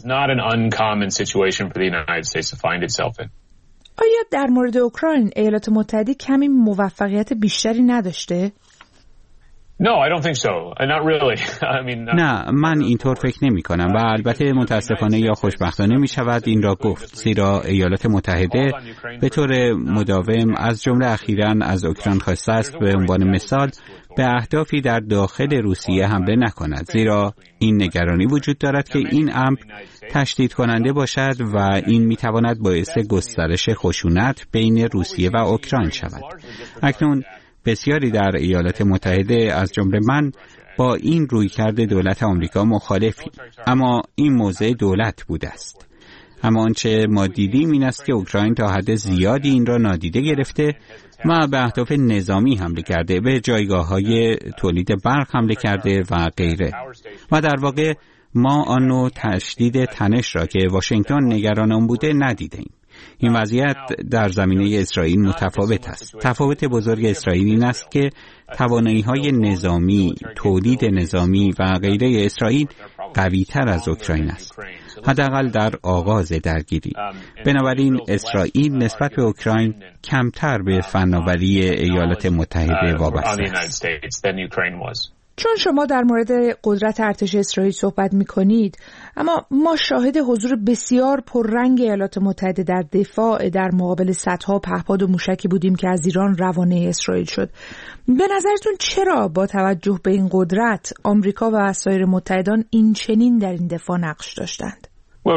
آیا در مورد اوکراین ایالات متحده کمی موفقیت بیشتری نداشته؟ No, I don't think so. Not really. I mean, not... نه، من اینطور فکر نمی کنم و البته متاسفانه یا خوشبختانه می شود این را گفت، زیرا ایالات متحده به طور مداوم از جمله اخیراً از اوکراین خواسته است به عنوان مثال به اهدافی در داخل روسیه حمله نکند، زیرا این نگرانی وجود دارد که این امر تشدید کننده باشد و این می تواند باعث گسترش خشونت بین روسیه و اوکراین شود. اکنون بسیاری در ایالات متحده از جمله من با این رویکرد دولت آمریکا مخالفیم، اما این موضع دولت بوده است. اما آنچه ما دیدیم این است که اوکراین تا حد زیادی این را نادیده گرفته و به اهداف نظامی حمله کرده، به جایگاه‌های تولید برق حمله کرده و غیره. و در واقع ما آن نوع تشدید تنش را که واشنگتن نگران آن بوده ندیدیم. این وضعیت در زمینه اسرائیل متفاوت است. تفاوت بزرگ اسرائیل این است که توانایی‌های نظامی، تولید نظامی و غیره اسرائیل قوی‌تر از اوکراین است، حداقل در آغاز درگیری. بنابراین اسرائیل نسبت به اوکراین کمتر به فناوری ایالات متحده وابسته است. چون شما در مورد قدرت ارتش اسرائیل صحبت می‌کنید، اما ما شاهد حضور بسیار پررنگ ایالات متحده در دفاع در مقابل صدها پهپاد و موشکی بودیم که از ایران روانه اسرائیل شد. به نظرتون چرا با توجه به این قدرت آمریکا و سایر متحدان این چنین در این دفاع نقش داشتند؟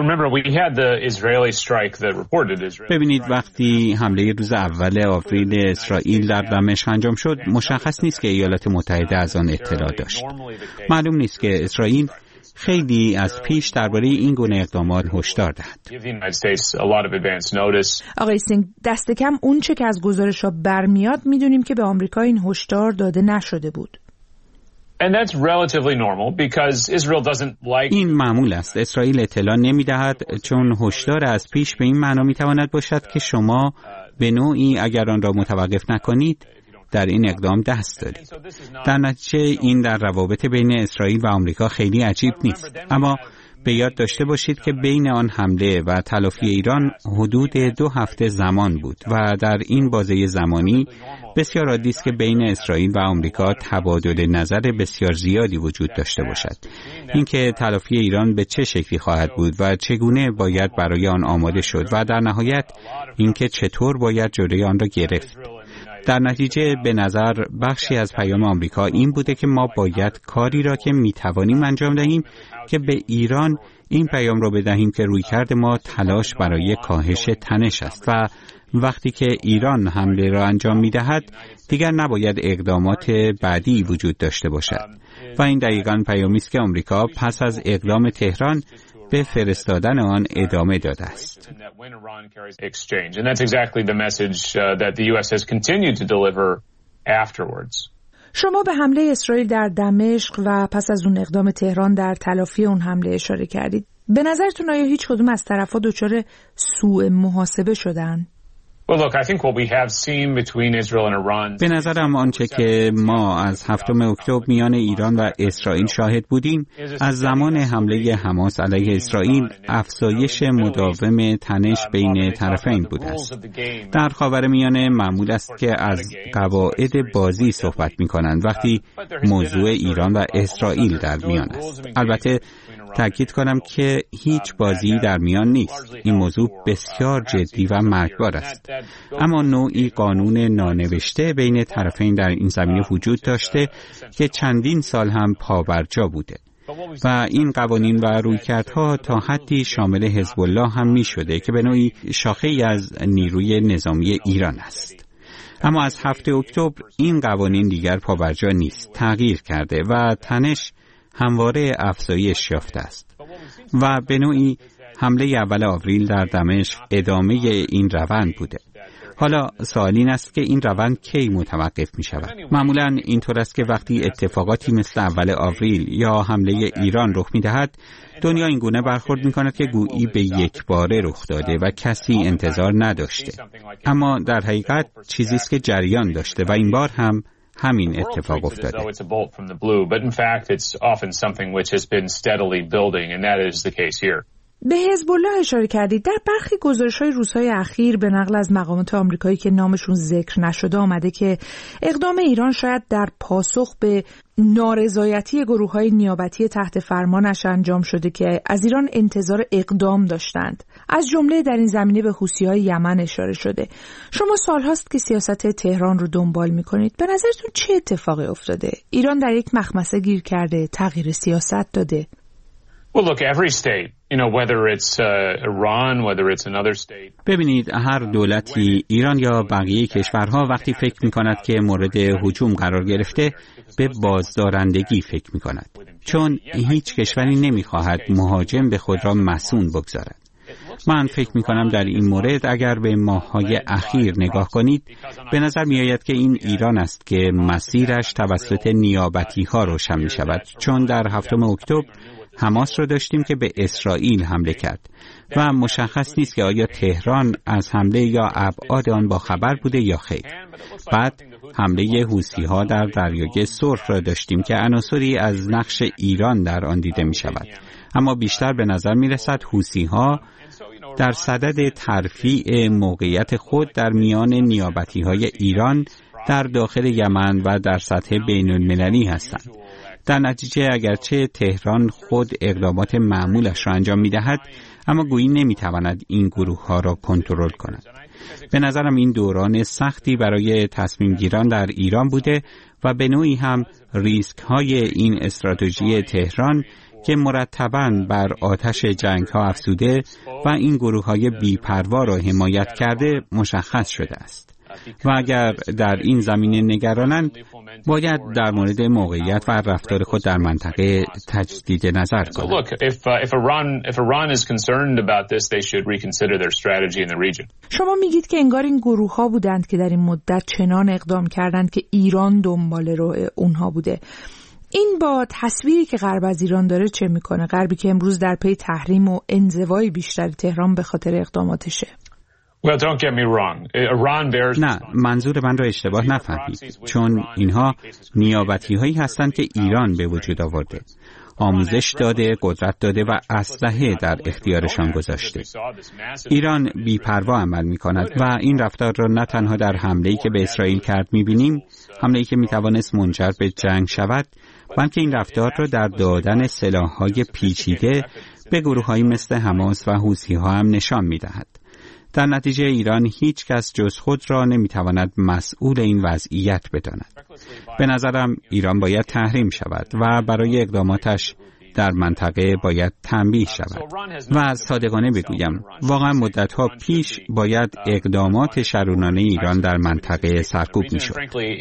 ببینید، وقتی حمله روز اول آوریل اسرائیل در دمشق انجام شد، مشخص نیست که ایالات متحده از آن اطلاع داشت. معلوم نیست که اسرائیل خیلی از پیش درباره این گونه اقدامات هشدار دهد. آقای سینگ، دست کم اون چه که از گزارش‌ها برمیاد میدونیم که به آمریکا این هشدار داده نشده بود. این معمول است. اسرائیل اطلاع نمی‌دهد چون هشدار از پیش به این معنا می‌تواند باشد که شما به نوعی اگر آن را متوقف نکنید در این اقدام دست دارید. در نتیجه این در روابط بین اسرائیل و آمریکا خیلی عجیب نیست. اما به یاد داشته باشید که بین آن حمله و تلافی ایران حدود دو هفته زمان بود و در این بازه زمانی بسیار عادی است که بین اسرائیل و آمریکا تبادل نظر بسیار زیادی وجود داشته باشد. اینکه تلافی ایران به چه شکلی خواهد بود و چگونه باید برای آن آماده شد و در نهایت اینکه چطور باید جلوی آن را گرفت. در نتیجه به نظر بخشی از پیام آمریکا این بوده که ما باید کاری را که میتوانیم انجام دهیم که به ایران این پیام را بدهیم که رویکرد ما تلاش برای کاهش تنش است و وقتی که ایران حمله را انجام میدهد دیگر نباید اقدامات بعدی وجود داشته باشد و این دقیقاً پیامی است که آمریکا پس از اقدام تهران به فرستادن آن ادامه داده است. شما به حمله اسرائیل در دمشق و پس از اون اقدام تهران در تلافی اون حمله اشاره کردید. به نظرتون آیا هیچ کدوم از طرف‌ها دچار سوء محاسبه شدن؟ به نظرم آنچه که ما از هفتم اکتبر میان ایران و اسرائیل شاهد بودیم از زمان حمله حماس علیه اسرائیل افزایش مداوم تنش بین طرفین بوده است. در خاورمیانه معمول است که از قواعد بازی صحبت می‌کنند وقتی موضوع ایران و اسرائیل در میان است. البته تأکید کنم که هیچ بازی در میان نیست. این موضوع بسیار جدی و مرگبار است. اما نوعی قانون نانوشته بین طرفین در این زمینه وجود داشته که چندین سال هم پابرجا بوده و این قوانین و رویکردها تا حدی شامل حزب الله هم می شده که به نوعی شاخه‌ای از نیروی نظامی ایران است. اما از هفتم اکتبر این قوانین دیگر پابرجا نیست، تغییر کرده و تنش همواره افزایش یافته است و به نوعی حمله اول آوریل در دمشق ادامه این روند بوده. حالا سوال این است که این روند کی متوقف می شود؟ معمولاً اینطور است که وقتی اتفاقاتی مثل اول آوریل یا حمله ایران رخ می دهد، دنیا این گونه برخورد می کند که گویی به یک باره رخ داده و کسی انتظار نداشته. اما در حقیقت چیزی است که جریان داشته و این بار هم همین اتفاق افتاده. به حزب الله اشاره کردید. در برخی گزارش‌های روزهای اخیر به نقل از مقامات آمریکایی که نامشون ذکر نشده آمده که اقدام ایران شاید در پاسخ به نارضایتی گروه‌های نیابتی تحت فرمانش انجام شده که از ایران انتظار اقدام داشتند. از جمله در این زمینه به حوثی‌های یمن اشاره شده. شما سال‌هاست که سیاست تهران رو دنبال می‌کنید. به نظرتون چه اتفاقی افتاده؟ ایران در یک مخمسه گیر کرده، تغییر سیاست داده؟ ببینید، هر دولتی، ایران یا بقیه کشورها، وقتی فکر می کند که مورد هجوم قرار گرفته به بازدارندگی فکر می کند، چون هیچ کشوری نمی خواهد مهاجم به خود را مصون بگذارد. من فکر می کنم در این مورد اگر به ماه‌های اخیر نگاه کنید به نظر می آید که این ایران است که مسیرش توسط نیابتی ها روشن می شود، چون در هفتم اکتبر حماس را داشتیم که به اسرائیل حمله کرد و مشخص نیست که آیا تهران از حمله یا ابعاد آن با خبر بوده یا خیر. بعد حمله حوثی‌ها در دریای سرخ را داشتیم که عناصری از نقش ایران در آن دیده می شود، اما بیشتر به نظر می رسد حوثی‌ها در صدد ترفیع موقعیت خود در میان نیابتی‌های ایران در داخل یمن و در سطح بین‌المللی هستند. در نتیجه اگرچه تهران خود اقدامات معمولش را انجام می‌دهد، اما گویی نمی‌تواند این گروه‌ها را کنترل کند. به نظرم این دوران سختی برای تصمیم گیران در ایران بوده و به نوعی هم ریسک‌های این استراتژی تهران که مرتباً بر آتش جنگ‌ها افزوده و این گروه‌های بی‌پروا را حمایت کرده مشخص شده است. و اگر در این زمینه نگرانند باید در مورد موقعیت و رفتار خود در منطقه تجدید نظر کنند. شما میگید که انگار این گروه ها بودند که در این مدت چنان اقدام کردند که ایران دنبال رو اونها بوده. این با تصویری که غرب از ایران داره چه میکنه؟ غربی که امروز در پی تحریم و انزوای بیشتر تهران به خاطر اقداماتشه. Well, don't get me wrong. Iran bears... نه، منظور من را اشتباه نفهمید، چون اینها نیابتی هایی هستند که ایران به وجود آورده، آموزش داده، قدرت داده و اسلحه در اختیارشان گذاشته. ایران بی‌پروا عمل می‌کند و این رفتار را نه تنها در حمله‌ای که به اسرائیل کرد می‌بینیم، حمله‌ای که می‌توانست منجر به جنگ شود، بلکه این رفتار را در دادن سلاح‌های پیچیده به گروه‌هایی مثل حماس و حوثی‌ها هم نشان می‌دهد. در نتیجه ایران هیچ کس جز خود را نمی‌تواند مسئول این وضعیت بداند. به نظرم ایران باید تحریم شود و برای اقداماتش در منطقه باید تنبیه شود. و صادقانه بگویم، واقعا مدت‌ها پیش باید اقدامات شرورانه ایران در منطقه سرکوب می‌شد.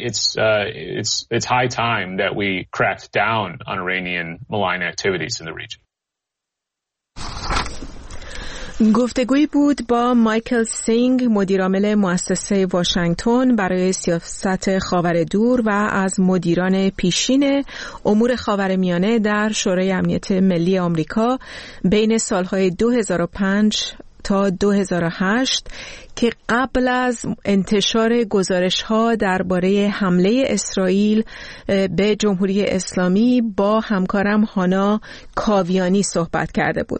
گفتگویی بود با مایکل سینگ، مدیرعامل مؤسسه واشنگتن برای سیاست خاورمیانه و از مدیران پیشین امور خاورمیانه در شورای امنیت ملی آمریکا بین سالهای دو هزار و پنج تا دو هزار و هشت که قبل از انتشار گزارش‌ها درباره حمله اسرائیل به جمهوری اسلامی با همکارم هانا کاویانی صحبت کرده بود.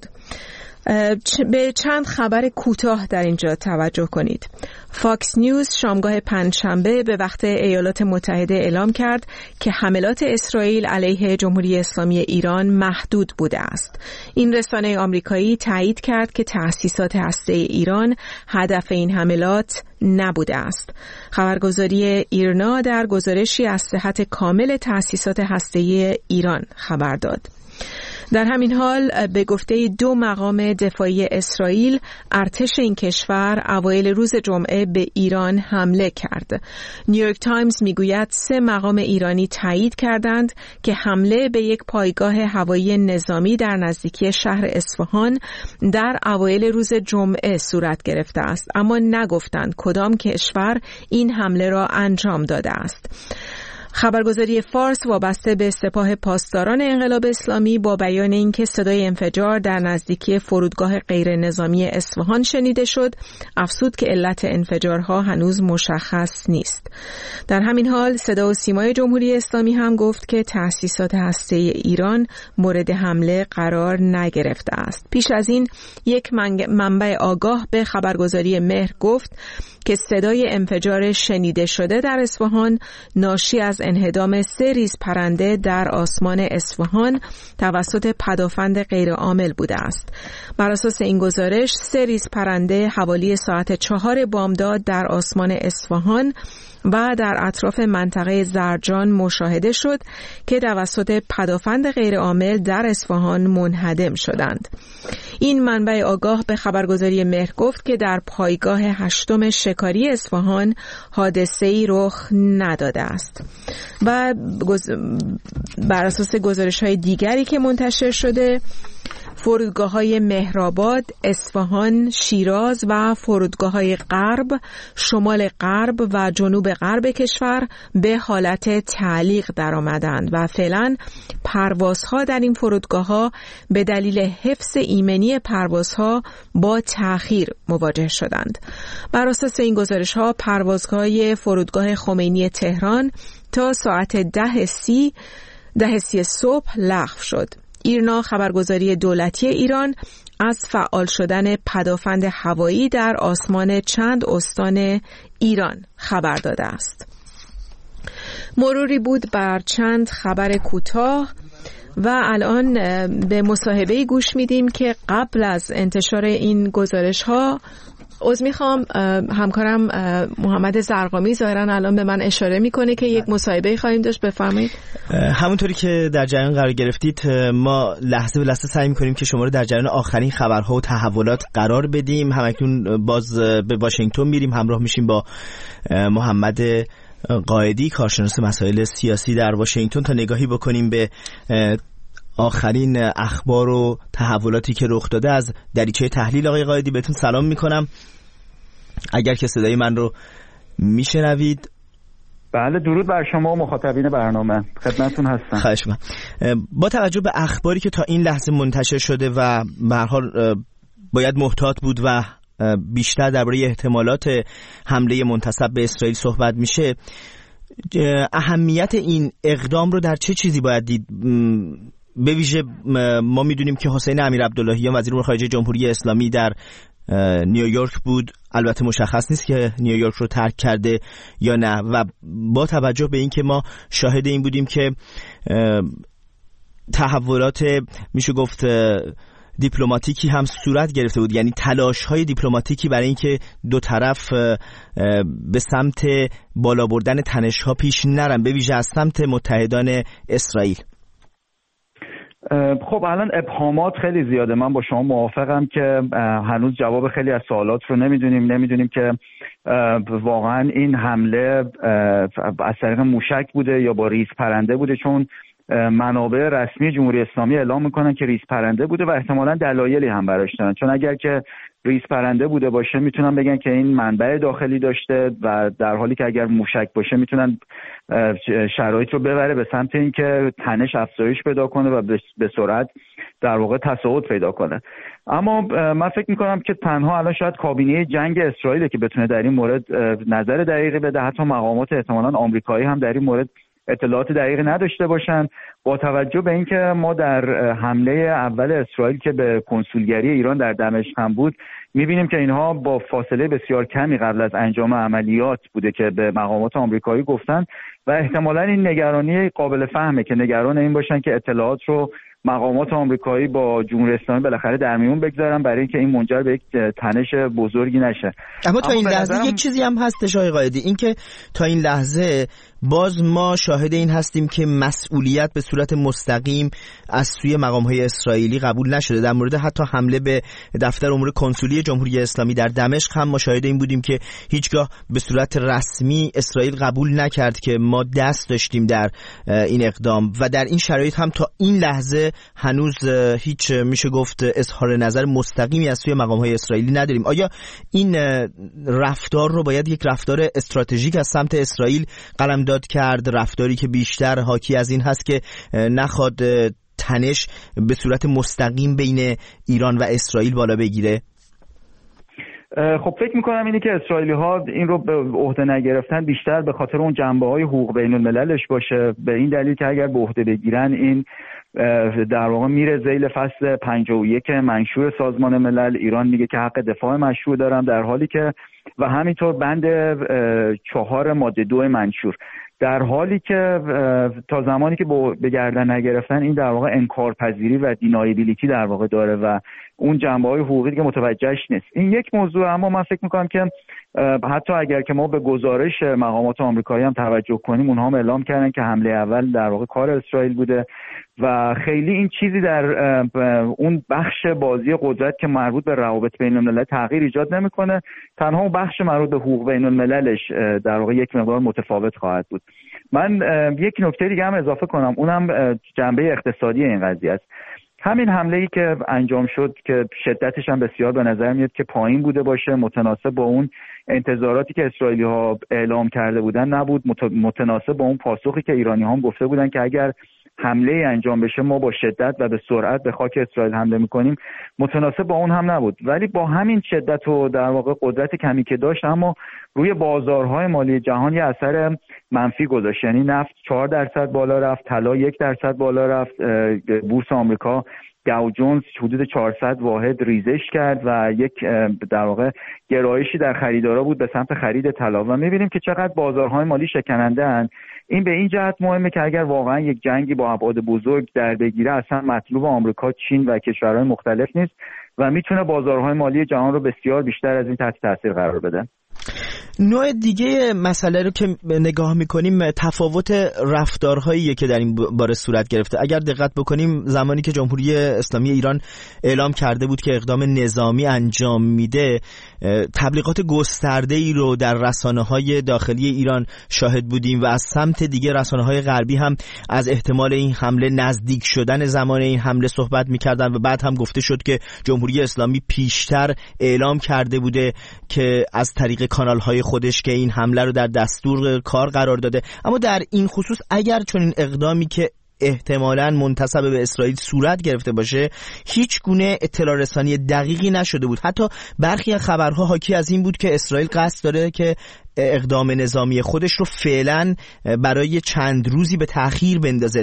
به چند خبر کوتاه در اینجا توجه کنید. فاکس نیوز شامگاه پنجشنبه به وقت ایالات متحده اعلام کرد که حملات اسرائیل علیه جمهوری اسلامی ایران محدود بوده است. این رسانه آمریکایی تایید کرد که تأسیسات هسته‌ای ایران هدف این حملات نبوده است. خبرگزاری ایرنا در گزارشی از صحت کامل تأسیسات هسته‌ای ایران خبر داد. در همین حال به گفته دو مقام دفاعی اسرائیل، ارتش این کشور اوایل روز جمعه به ایران حمله کرد. نیویورک تایمز میگوید سه مقام ایرانی تایید کردند که حمله به یک پایگاه هوایی نظامی در نزدیکی شهر اصفهان در اوایل روز جمعه صورت گرفته است، اما نگفتند کدام کشور این حمله را انجام داده است. خبرگزاری فارس وابسته به سپاه پاسداران انقلاب اسلامی با بیان اینکه صدای انفجار در نزدیکی فرودگاه غیر نظامی اصفهان شنیده شد، افزود که علت انفجارها هنوز مشخص نیست. در همین حال صدا و سیمای جمهوری اسلامی هم گفت که تأسیسات هسته‌ای ایران مورد حمله قرار نگرفته است. پیش از این یک منبع آگاه به خبرگزاری مهر گفت که صدای انفجار شنیده شده در اصفهان ناشی از انهدام سه ریز پرنده در آسمان اصفهان توسط پدافند غیرعامل بوده است. بر اساس این گزارش سه ریز پرنده حوالی ساعت چهار بامداد در آسمان اصفهان و در اطراف منطقه زرجان مشاهده شد که توسط پدافند غیرعامل در اصفهان منهدم شدند. این منبع آگاه به خبرگزاری مهر گفت که در پایگاه هشتم شکاری اصفهان حادثه‌ای رخ نداده است. و بر اساس گزارش‌های دیگری که منتشر شده، فرودگاه‌های مهرآباد، اصفهان، شیراز و فرودگاه‌های غرب، شمال غرب و جنوب غرب کشور به حالت تعلیق درآمدند و فعلا پروازها در این فرودگاه‌ها به دلیل حفظ ایمنی پروازها با تأخیر مواجه شدند. بر اساس این گزارش‌ها پروازهای فرودگاه خمینی تهران تا ساعت ده سی ده سی صبح لغو شد. ایرنا خبرگزاری دولتی ایران از فعال شدن پدافند هوایی در آسمان چند استان ایران خبر داده است. مروری بود بر چند خبر کوتاه و الان به مصاحبه‌ای گوش میدیم که قبل از انتشار این گزارش‌ها عذر میخوام، همکارم محمد زرقامی ظاهرا الان به من اشاره میکنه که یک مصاحبه خواهیم داشت. بفرمایید. همونطوری که در جریان قرار گرفتید ما لحظه به لحظه سعی میکنیم که شما رو در جریان آخرین خبرها و تحولات قرار بدیم. همکنون باز به واشنگتن میریم، همراه میشیم با محمد قائدی، کارشناس مسائل سیاسی در واشنگتن، تا نگاهی بکنیم به آخرین اخبار و تحولاتی که رخ داده از دریچه تحلیل. آقای قائدی بهتون سلام میکنم، اگر که صدای من رو میشنوید. بله، درود بر شما و مخاطبین برنامه، خدمتتون هستم. خواهش می‌کنم. با توجه به اخباری که تا این لحظه منتشر شده و به هر حال باید محتاط بود و بیشتر درباره احتمالات حمله منتسب به اسرائیل صحبت میشه، اهمیت این اقدام رو در چه چیزی باید دید؟ به ویژه ما میدونیم که حسین امیرعبداللهیان وزیر امور خارجه جمهوری اسلامی در نیویورک بود، البته مشخص نیست که نیویورک رو ترک کرده یا نه، و با توجه به این که ما شاهد این بودیم که تحولات میشه گفت دیپلماتیکی هم صورت گرفته بود، یعنی تلاش‌های دیپلماتیکی برای اینکه دو طرف به سمت بالا بردن تنش‌ها پیش نرن، به ویژه از سمت متحدان اسرائیل. خب الان ابهامات خیلی زیاده، من با شما موافقم که هنوز جواب خیلی از سوالات رو نمیدونیم نمیدونیم که واقعا این حمله از طریق موشک بوده یا با ریز پرنده بوده، چون منابع رسمی جمهوری اسلامی اعلام میکنن که ریز پرنده بوده و احتمالاً دلایلی هم براش دارن، چون اگر که ریز پرنده بوده باشه میتونن بگن که این منبع داخلی داشته و در حالی که اگر موشک باشه میتونن شرایط رو ببره به سمت اینکه تنش افزایش پیدا کنه و به سرعت در واقع تصاعد پیدا کنه. اما من فکر میکنم که تنها الان شاید کابینه جنگ اسرائیل که بتونه در این مورد نظر دقیقی بده، حتی مقامات احتمالاً آمریکایی هم در این مورد اطلاعات دقیقی نداشته باشن، با توجه به اینکه ما در حمله اول اسرائیل که به کنسولگری ایران در دمشق هم بود می‌بینیم که اینها با فاصله بسیار کمی قبل از انجام عملیات بوده که به مقامات آمریکایی گفتن و احتمالاً این نگرانی قابل فهمه که نگران این باشن که اطلاعات رو مقامات آمریکایی با جمهوری اسلامی بالاخره در میون بگذارن برای اینکه این منجر به یک تنش بزرگی نشه. اما تا این لحظه یک چیزی هم هستش آقای قائدی، این که تا این لحظه باز ما شاهد این هستیم که مسئولیت به صورت مستقیم از سوی مقام‌های اسرائیلی قبول نشده. در مورد حتی حمله به دفتر امور کنسولی جمهوری اسلامی در دمشق هم ما شاهد این بودیم که هیچگاه به صورت رسمی اسرائیل قبول نکرد که ما دست داشتیم در این اقدام و در این شرایط هم تا این لحظه هنوز هیچ میشه گفت اظهار نظر مستقیمی از سوی مقام‌های اسرائیلی نداریم. آیا این رفتار رو باید یک رفتار استراتژیک از سمت اسرائیل قلمداد کرد، رفتاری که بیشتر حاکی از این هست که نخواد تنش به صورت مستقیم بین ایران و اسرائیل بالا بگیره؟ خب فکر میکنم اینی که اسرائیلی ها این رو به عهده نگرفتن بیشتر به خاطر اون جنبه های حقوق بین المللش باشه، به این دلیل که اگر به عهده بگیرن این در واقع میره ذیل فصل پنجاه و یک منشور سازمان ملل. ایران میگه که حق دفاع مشروع دارم، در حالی که و همینطور بند چهار ماده دو منشور، در حالی که تا زمانی که به گردن نگرفتن این در واقع انکارپذیری و دینایبیلیتی در واقع داره و اون جنبه‌های حقوقی که متوجهش نیست. این یک موضوع. اما من فکر می‌کنم که حتی اگر که ما به گزارش مقامات آمریکایی هم توجه کنیم، اونها هم اعلام کردن که حمله اول در واقع کار اسرائیل بوده و خیلی این چیزی در اون بخش بازی قدرت که مربوط به روابط بین الملل تغییر ایجاد نمی‌کنه. تنها اون بخش مربوط به حقوق بین المللش در واقع یک مقدار متفاوت خواهد بود. من یک نکته دیگه هم اضافه کنم، اونم جنبه اقتصادی این قضیه است. همین حمله‌ای که انجام شد که شدتش هم بسیار به نظر میاد که پایین بوده باشه، متناسب با اون انتظاراتی که اسرائیلی‌ها اعلام کرده بودن نبود، متناسب با اون پاسخی که ایرانی‌ها هم گفته بودن که اگر حمله انجام بشه ما با شدت و به سرعت به خاک اسرائیل حمله میکنیم، متناسب با اون هم نبود. ولی با همین شدت و در واقع قدرت کمی که داشت، اما روی بازارهای مالی جهان یه اثر منفی گذاشت. یعنی نفت چهار درصد بالا رفت، طلا یک درصد بالا رفت، بورس آمریکا داو جونز حدود چهارصد واحد ریزش کرد و یک در واقع گرایشی در خریدارا بود به سمت خرید طلا و می‌بینیم که چقدر بازارهای مالی شکننده اند. این به این جهت مهمه که اگر واقعا یک جنگی با ابعاد بزرگ در بگیره، اصلا مطلوب آمریکا، چین و کشورهای مختلف نیست، و میتونه بازارهای مالی جهان رو بسیار بیشتر از این تحت تاثیر قرار بده. نوع دیگه مسئله رو که نگاه میکنیم تفاوت رفتارهاییه که در این باره صورت گرفته. اگر دقت بکنیم زمانی که جمهوری اسلامی ایران اعلام کرده بود که اقدام نظامی انجام میده، تبلیغات گسترده‌ای رو در رسانه‌های داخلی ایران شاهد بودیم و از سمت دیگه رسانه‌های غربی هم از احتمال این حمله، نزدیک شدن زمان این حمله صحبت میکردن و بعد هم گفته شد که جمهوری اسلامی پیشتر اعلام کرده بوده که از طریق کانال‌های خودش که این حمله رو در دستور کار قرار داده. اما در این خصوص اگر چون این اقدامی که احتمالاً منتسب به اسرائیل صورت گرفته باشه، هیچ گونه اطلاع رسانی دقیقی نشده بود. حتی برخی از خبرها حاکی از این بود که اسرائیل قصد داره که اقدام نظامی خودش رو فعلاً برای چند روزی به تأخیر بندازه.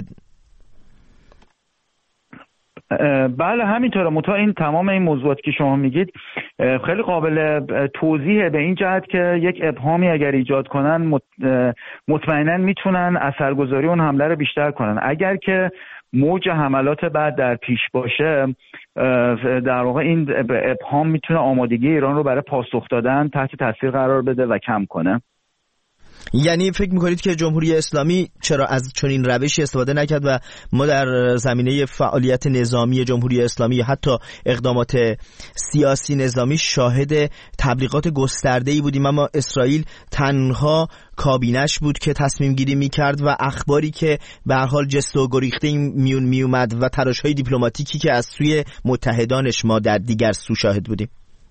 بله همینطوره. متا این تمام این موضوعاتی که شما میگید خیلی قابل توضیحه به این جهت که یک ابهامی اگر ایجاد کنن مطمئنا میتونن اثرگذاری اون حمله رو بیشتر کنن. اگر که موج حملات بعد در پیش باشه، در واقع این ابهام میتونه آمادگی ایران رو برای پاسخ دادن تحت تاثیر قرار بده و کم کنه. یعنی فکر میکنید که جمهوری اسلامی چرا از چنین روشی استفاده نکرد و ما در زمینه فعالیت نظامی جمهوری اسلامی یا حتی اقدامات سیاسی نظامی شاهد تبلیغات گسترده‌ای بودیم، اما اسرائیل تنها کابینش بود که تصمیم گیری میکرد و اخباری که به هر حال جست و گریخته میون میومد و تلاش‌های دیپلماتیکی که از سوی متحدانش ما در دیگر سو شاهد بودیم؟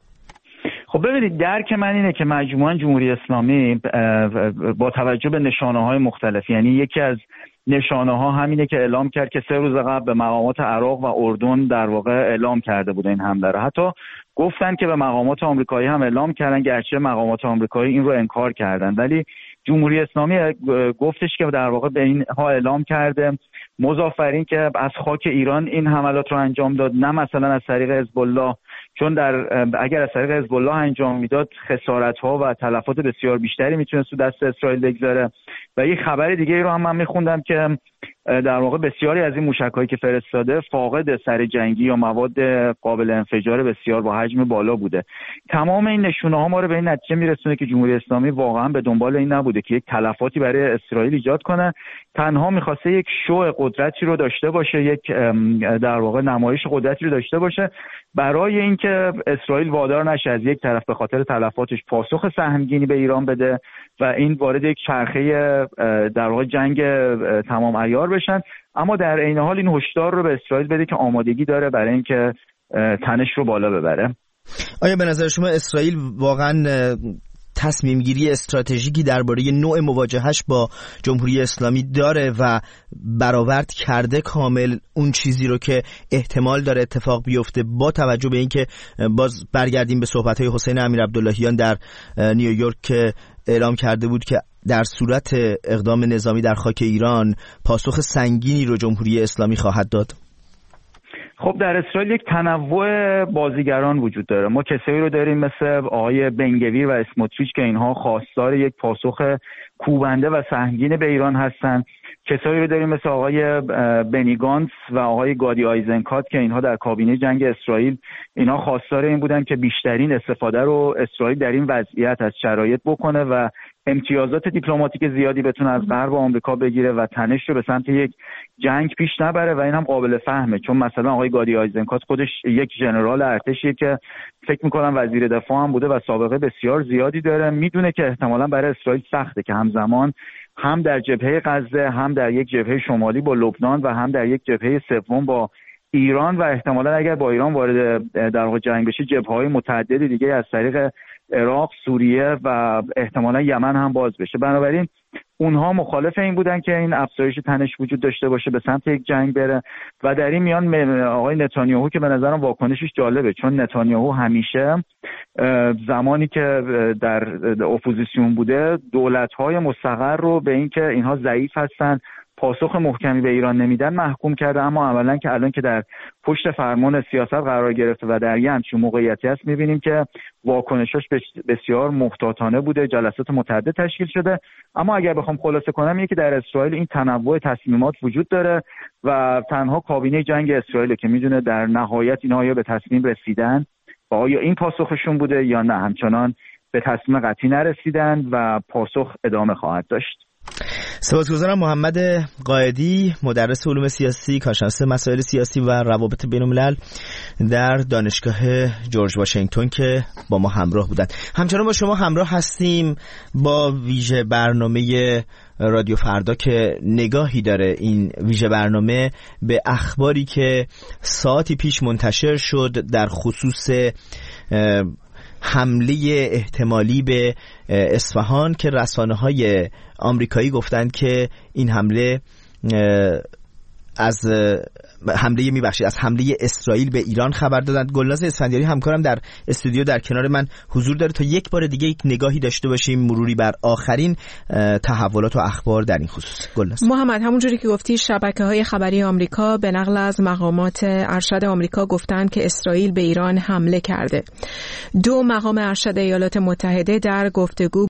خب ببینید، درک من اینه که مجموعاً جمهوری اسلامی با توجه به نشانه‌های مختلف، یعنی یکی از نشانه‌ها همینه که اعلام کرد که سه روز قبل به مقامات عراق و اردن در واقع اعلام کرده بود این حمله رو. حتی گفتن که به مقامات آمریکایی هم اعلام کردن، گرچه مقامات آمریکایی این رو انکار کردن، ولی جمهوری اسلامی گفتش که در واقع به اینها اعلام کرده. مضاف بر این که از خاک ایران این حملات رو انجام داد، نه مثلا از طریق حزب الله، چون در اگر از طریق حزب الله انجام میداد خسارت‌ها و تلفات بسیار بیشتری میتونه تو دست اسرائیل بگذاره. و یک خبر دیگه ای رو هم من میخوندم که در واقع بسیاری از این موشک‌هایی که فرستاده فاقد سر جنگی یا مواد قابل انفجار بسیار با حجم بالا بوده. تمام این نشونه‌ها ما رو به این نتیجه میرسونه که جمهوری اسلامی واقعا به دنبال این نبوده که یک تلفاتی برای اسرائیل ایجاد کنه، تنها می‌خواسته یک شو قدرتی رو داشته باشه، یک در واقع نمایش قدرتی رو داشته باشه برای اینکه اسرائیل وادار نشه از یک طرف به خاطر تلفاتش پاسخ سهمگینی به ایران بده و این وارد یک چرخه در واقع جنگ تمام عیار بشن، اما در عین حال این هشدار رو به اسرائیل بده که آمادگی داره برای اینکه تنش رو بالا ببره. آیا به نظر شما اسرائیل واقعا تصمیم گیری استراتژیکی درباره نوع مواجهش با جمهوری اسلامی داره و برآورد کرده کامل اون چیزی رو که احتمال داره اتفاق بیفته، با توجه به اینکه باز برگردیم به صحبت‌های حسین امیرعبداللهیان در نیویورک که اعلام کرده بود که در صورت اقدام نظامی در خاک ایران پاسخ سنگینی رو جمهوری اسلامی خواهد داد؟ خب در اسرائیل یک تنوع بازیگران وجود داره. ما کسایی رو داریم مثل آقای بنگویر و اسموتریچ که اینها خواستار یک پاسخ کوبنده و سهمگین به ایران هستن. کسایی رو داریم مثل آقای بنی گانتس و آقای گادی آیزنکات که اینها در کابینه جنگ اسرائیل اینها خواستار این بودن که بیشترین استفاده رو اسرائیل در این وضعیت از شرایط بکنه و امتیازات دیپلماتیک زیادی بتونه از غرب و آمریکا بگیره و تنش رو به سمت یک جنگ پیش نبره. و این هم قابل فهمه، چون مثلا آقای گادی آیزنکات خودش یک ژنرال ارتشیه که فکر میکنم وزیر دفاع هم بوده و سابقه بسیار زیادی داره. میدونه که احتمالاً برای اسرائیل سخته که همزمان هم در جبهه غزه، هم در یک جبهه شمالی با لبنان و هم در یک جبهه سوم با ایران و احتمالاً اگر با ایران وارد در واقع جنگ بشه جبهه‌های متعددی دیگه از طریق عراق، سوریه و احتمالاً یمن هم باز بشه. بنابراین اونها مخالف این بودن که این افزایش تنش وجود داشته باشه، به سمت یک جنگ بره. و در این میان آقای نتانیاهو که به نظرم واکنشش جالبه، چون نتانیاهو همیشه زمانی که در اپوزیسیون بوده دولت‌های مستقر رو به این که اینها ضعیف هستن، پاسخ محکمی به ایران نمیدن محکوم کرده. اما اولا که الان که در پشت فرمان سیاست قرار گرفته و در یه همچین موقعیتی هست، میبینیم که واکنشش بسیار محتاطانه بوده، جلسات متعدد تشکیل شده. اما اگر بخوام خلاصه کنم اینه که در اسرائیل این تنوع تصمیمات وجود داره و تنها کابینه جنگ اسرائیل که میدونه در نهایت اینها یا به تصمیم رسیدن و آیا این پاسخشون بوده یا نه، همچنان به تصمیم قطعی نرسیدن و پاسخ ادامه خواهد داشت. سپاسگزارم. محمد قائدی، مدرس علوم سیاسی، کارشناس مسائل سیاسی و روابط بین الملل در دانشگاه جورج واشنگتن که با ما همراه بودند. همچنان با شما همراه هستیم با ویژه برنامه رادیو فردا که نگاهی داره این ویژه برنامه به اخباری که ساعتی پیش منتشر شد در خصوص حمله احتمالی به اصفهان که رسانه‌های آمریکایی گفتند که این حمله از حمله میبخشید از حمله اسرائیل به ایران خبر دادند. گلناز اسفندیاری همکارم در استودیو در کنار من حضور داره تا یک بار دیگه یک نگاهی داشته باشیم، مروری بر آخرین تحولات و اخبار در این خصوص. گلناز محمد، همونجوری که گفتی شبکه‌های خبری آمریکا به نقل از مقامات ارشد آمریکا گفتند که اسرائیل به ایران حمله کرده. دو مقام ارشد ایالات متحده در گفتگو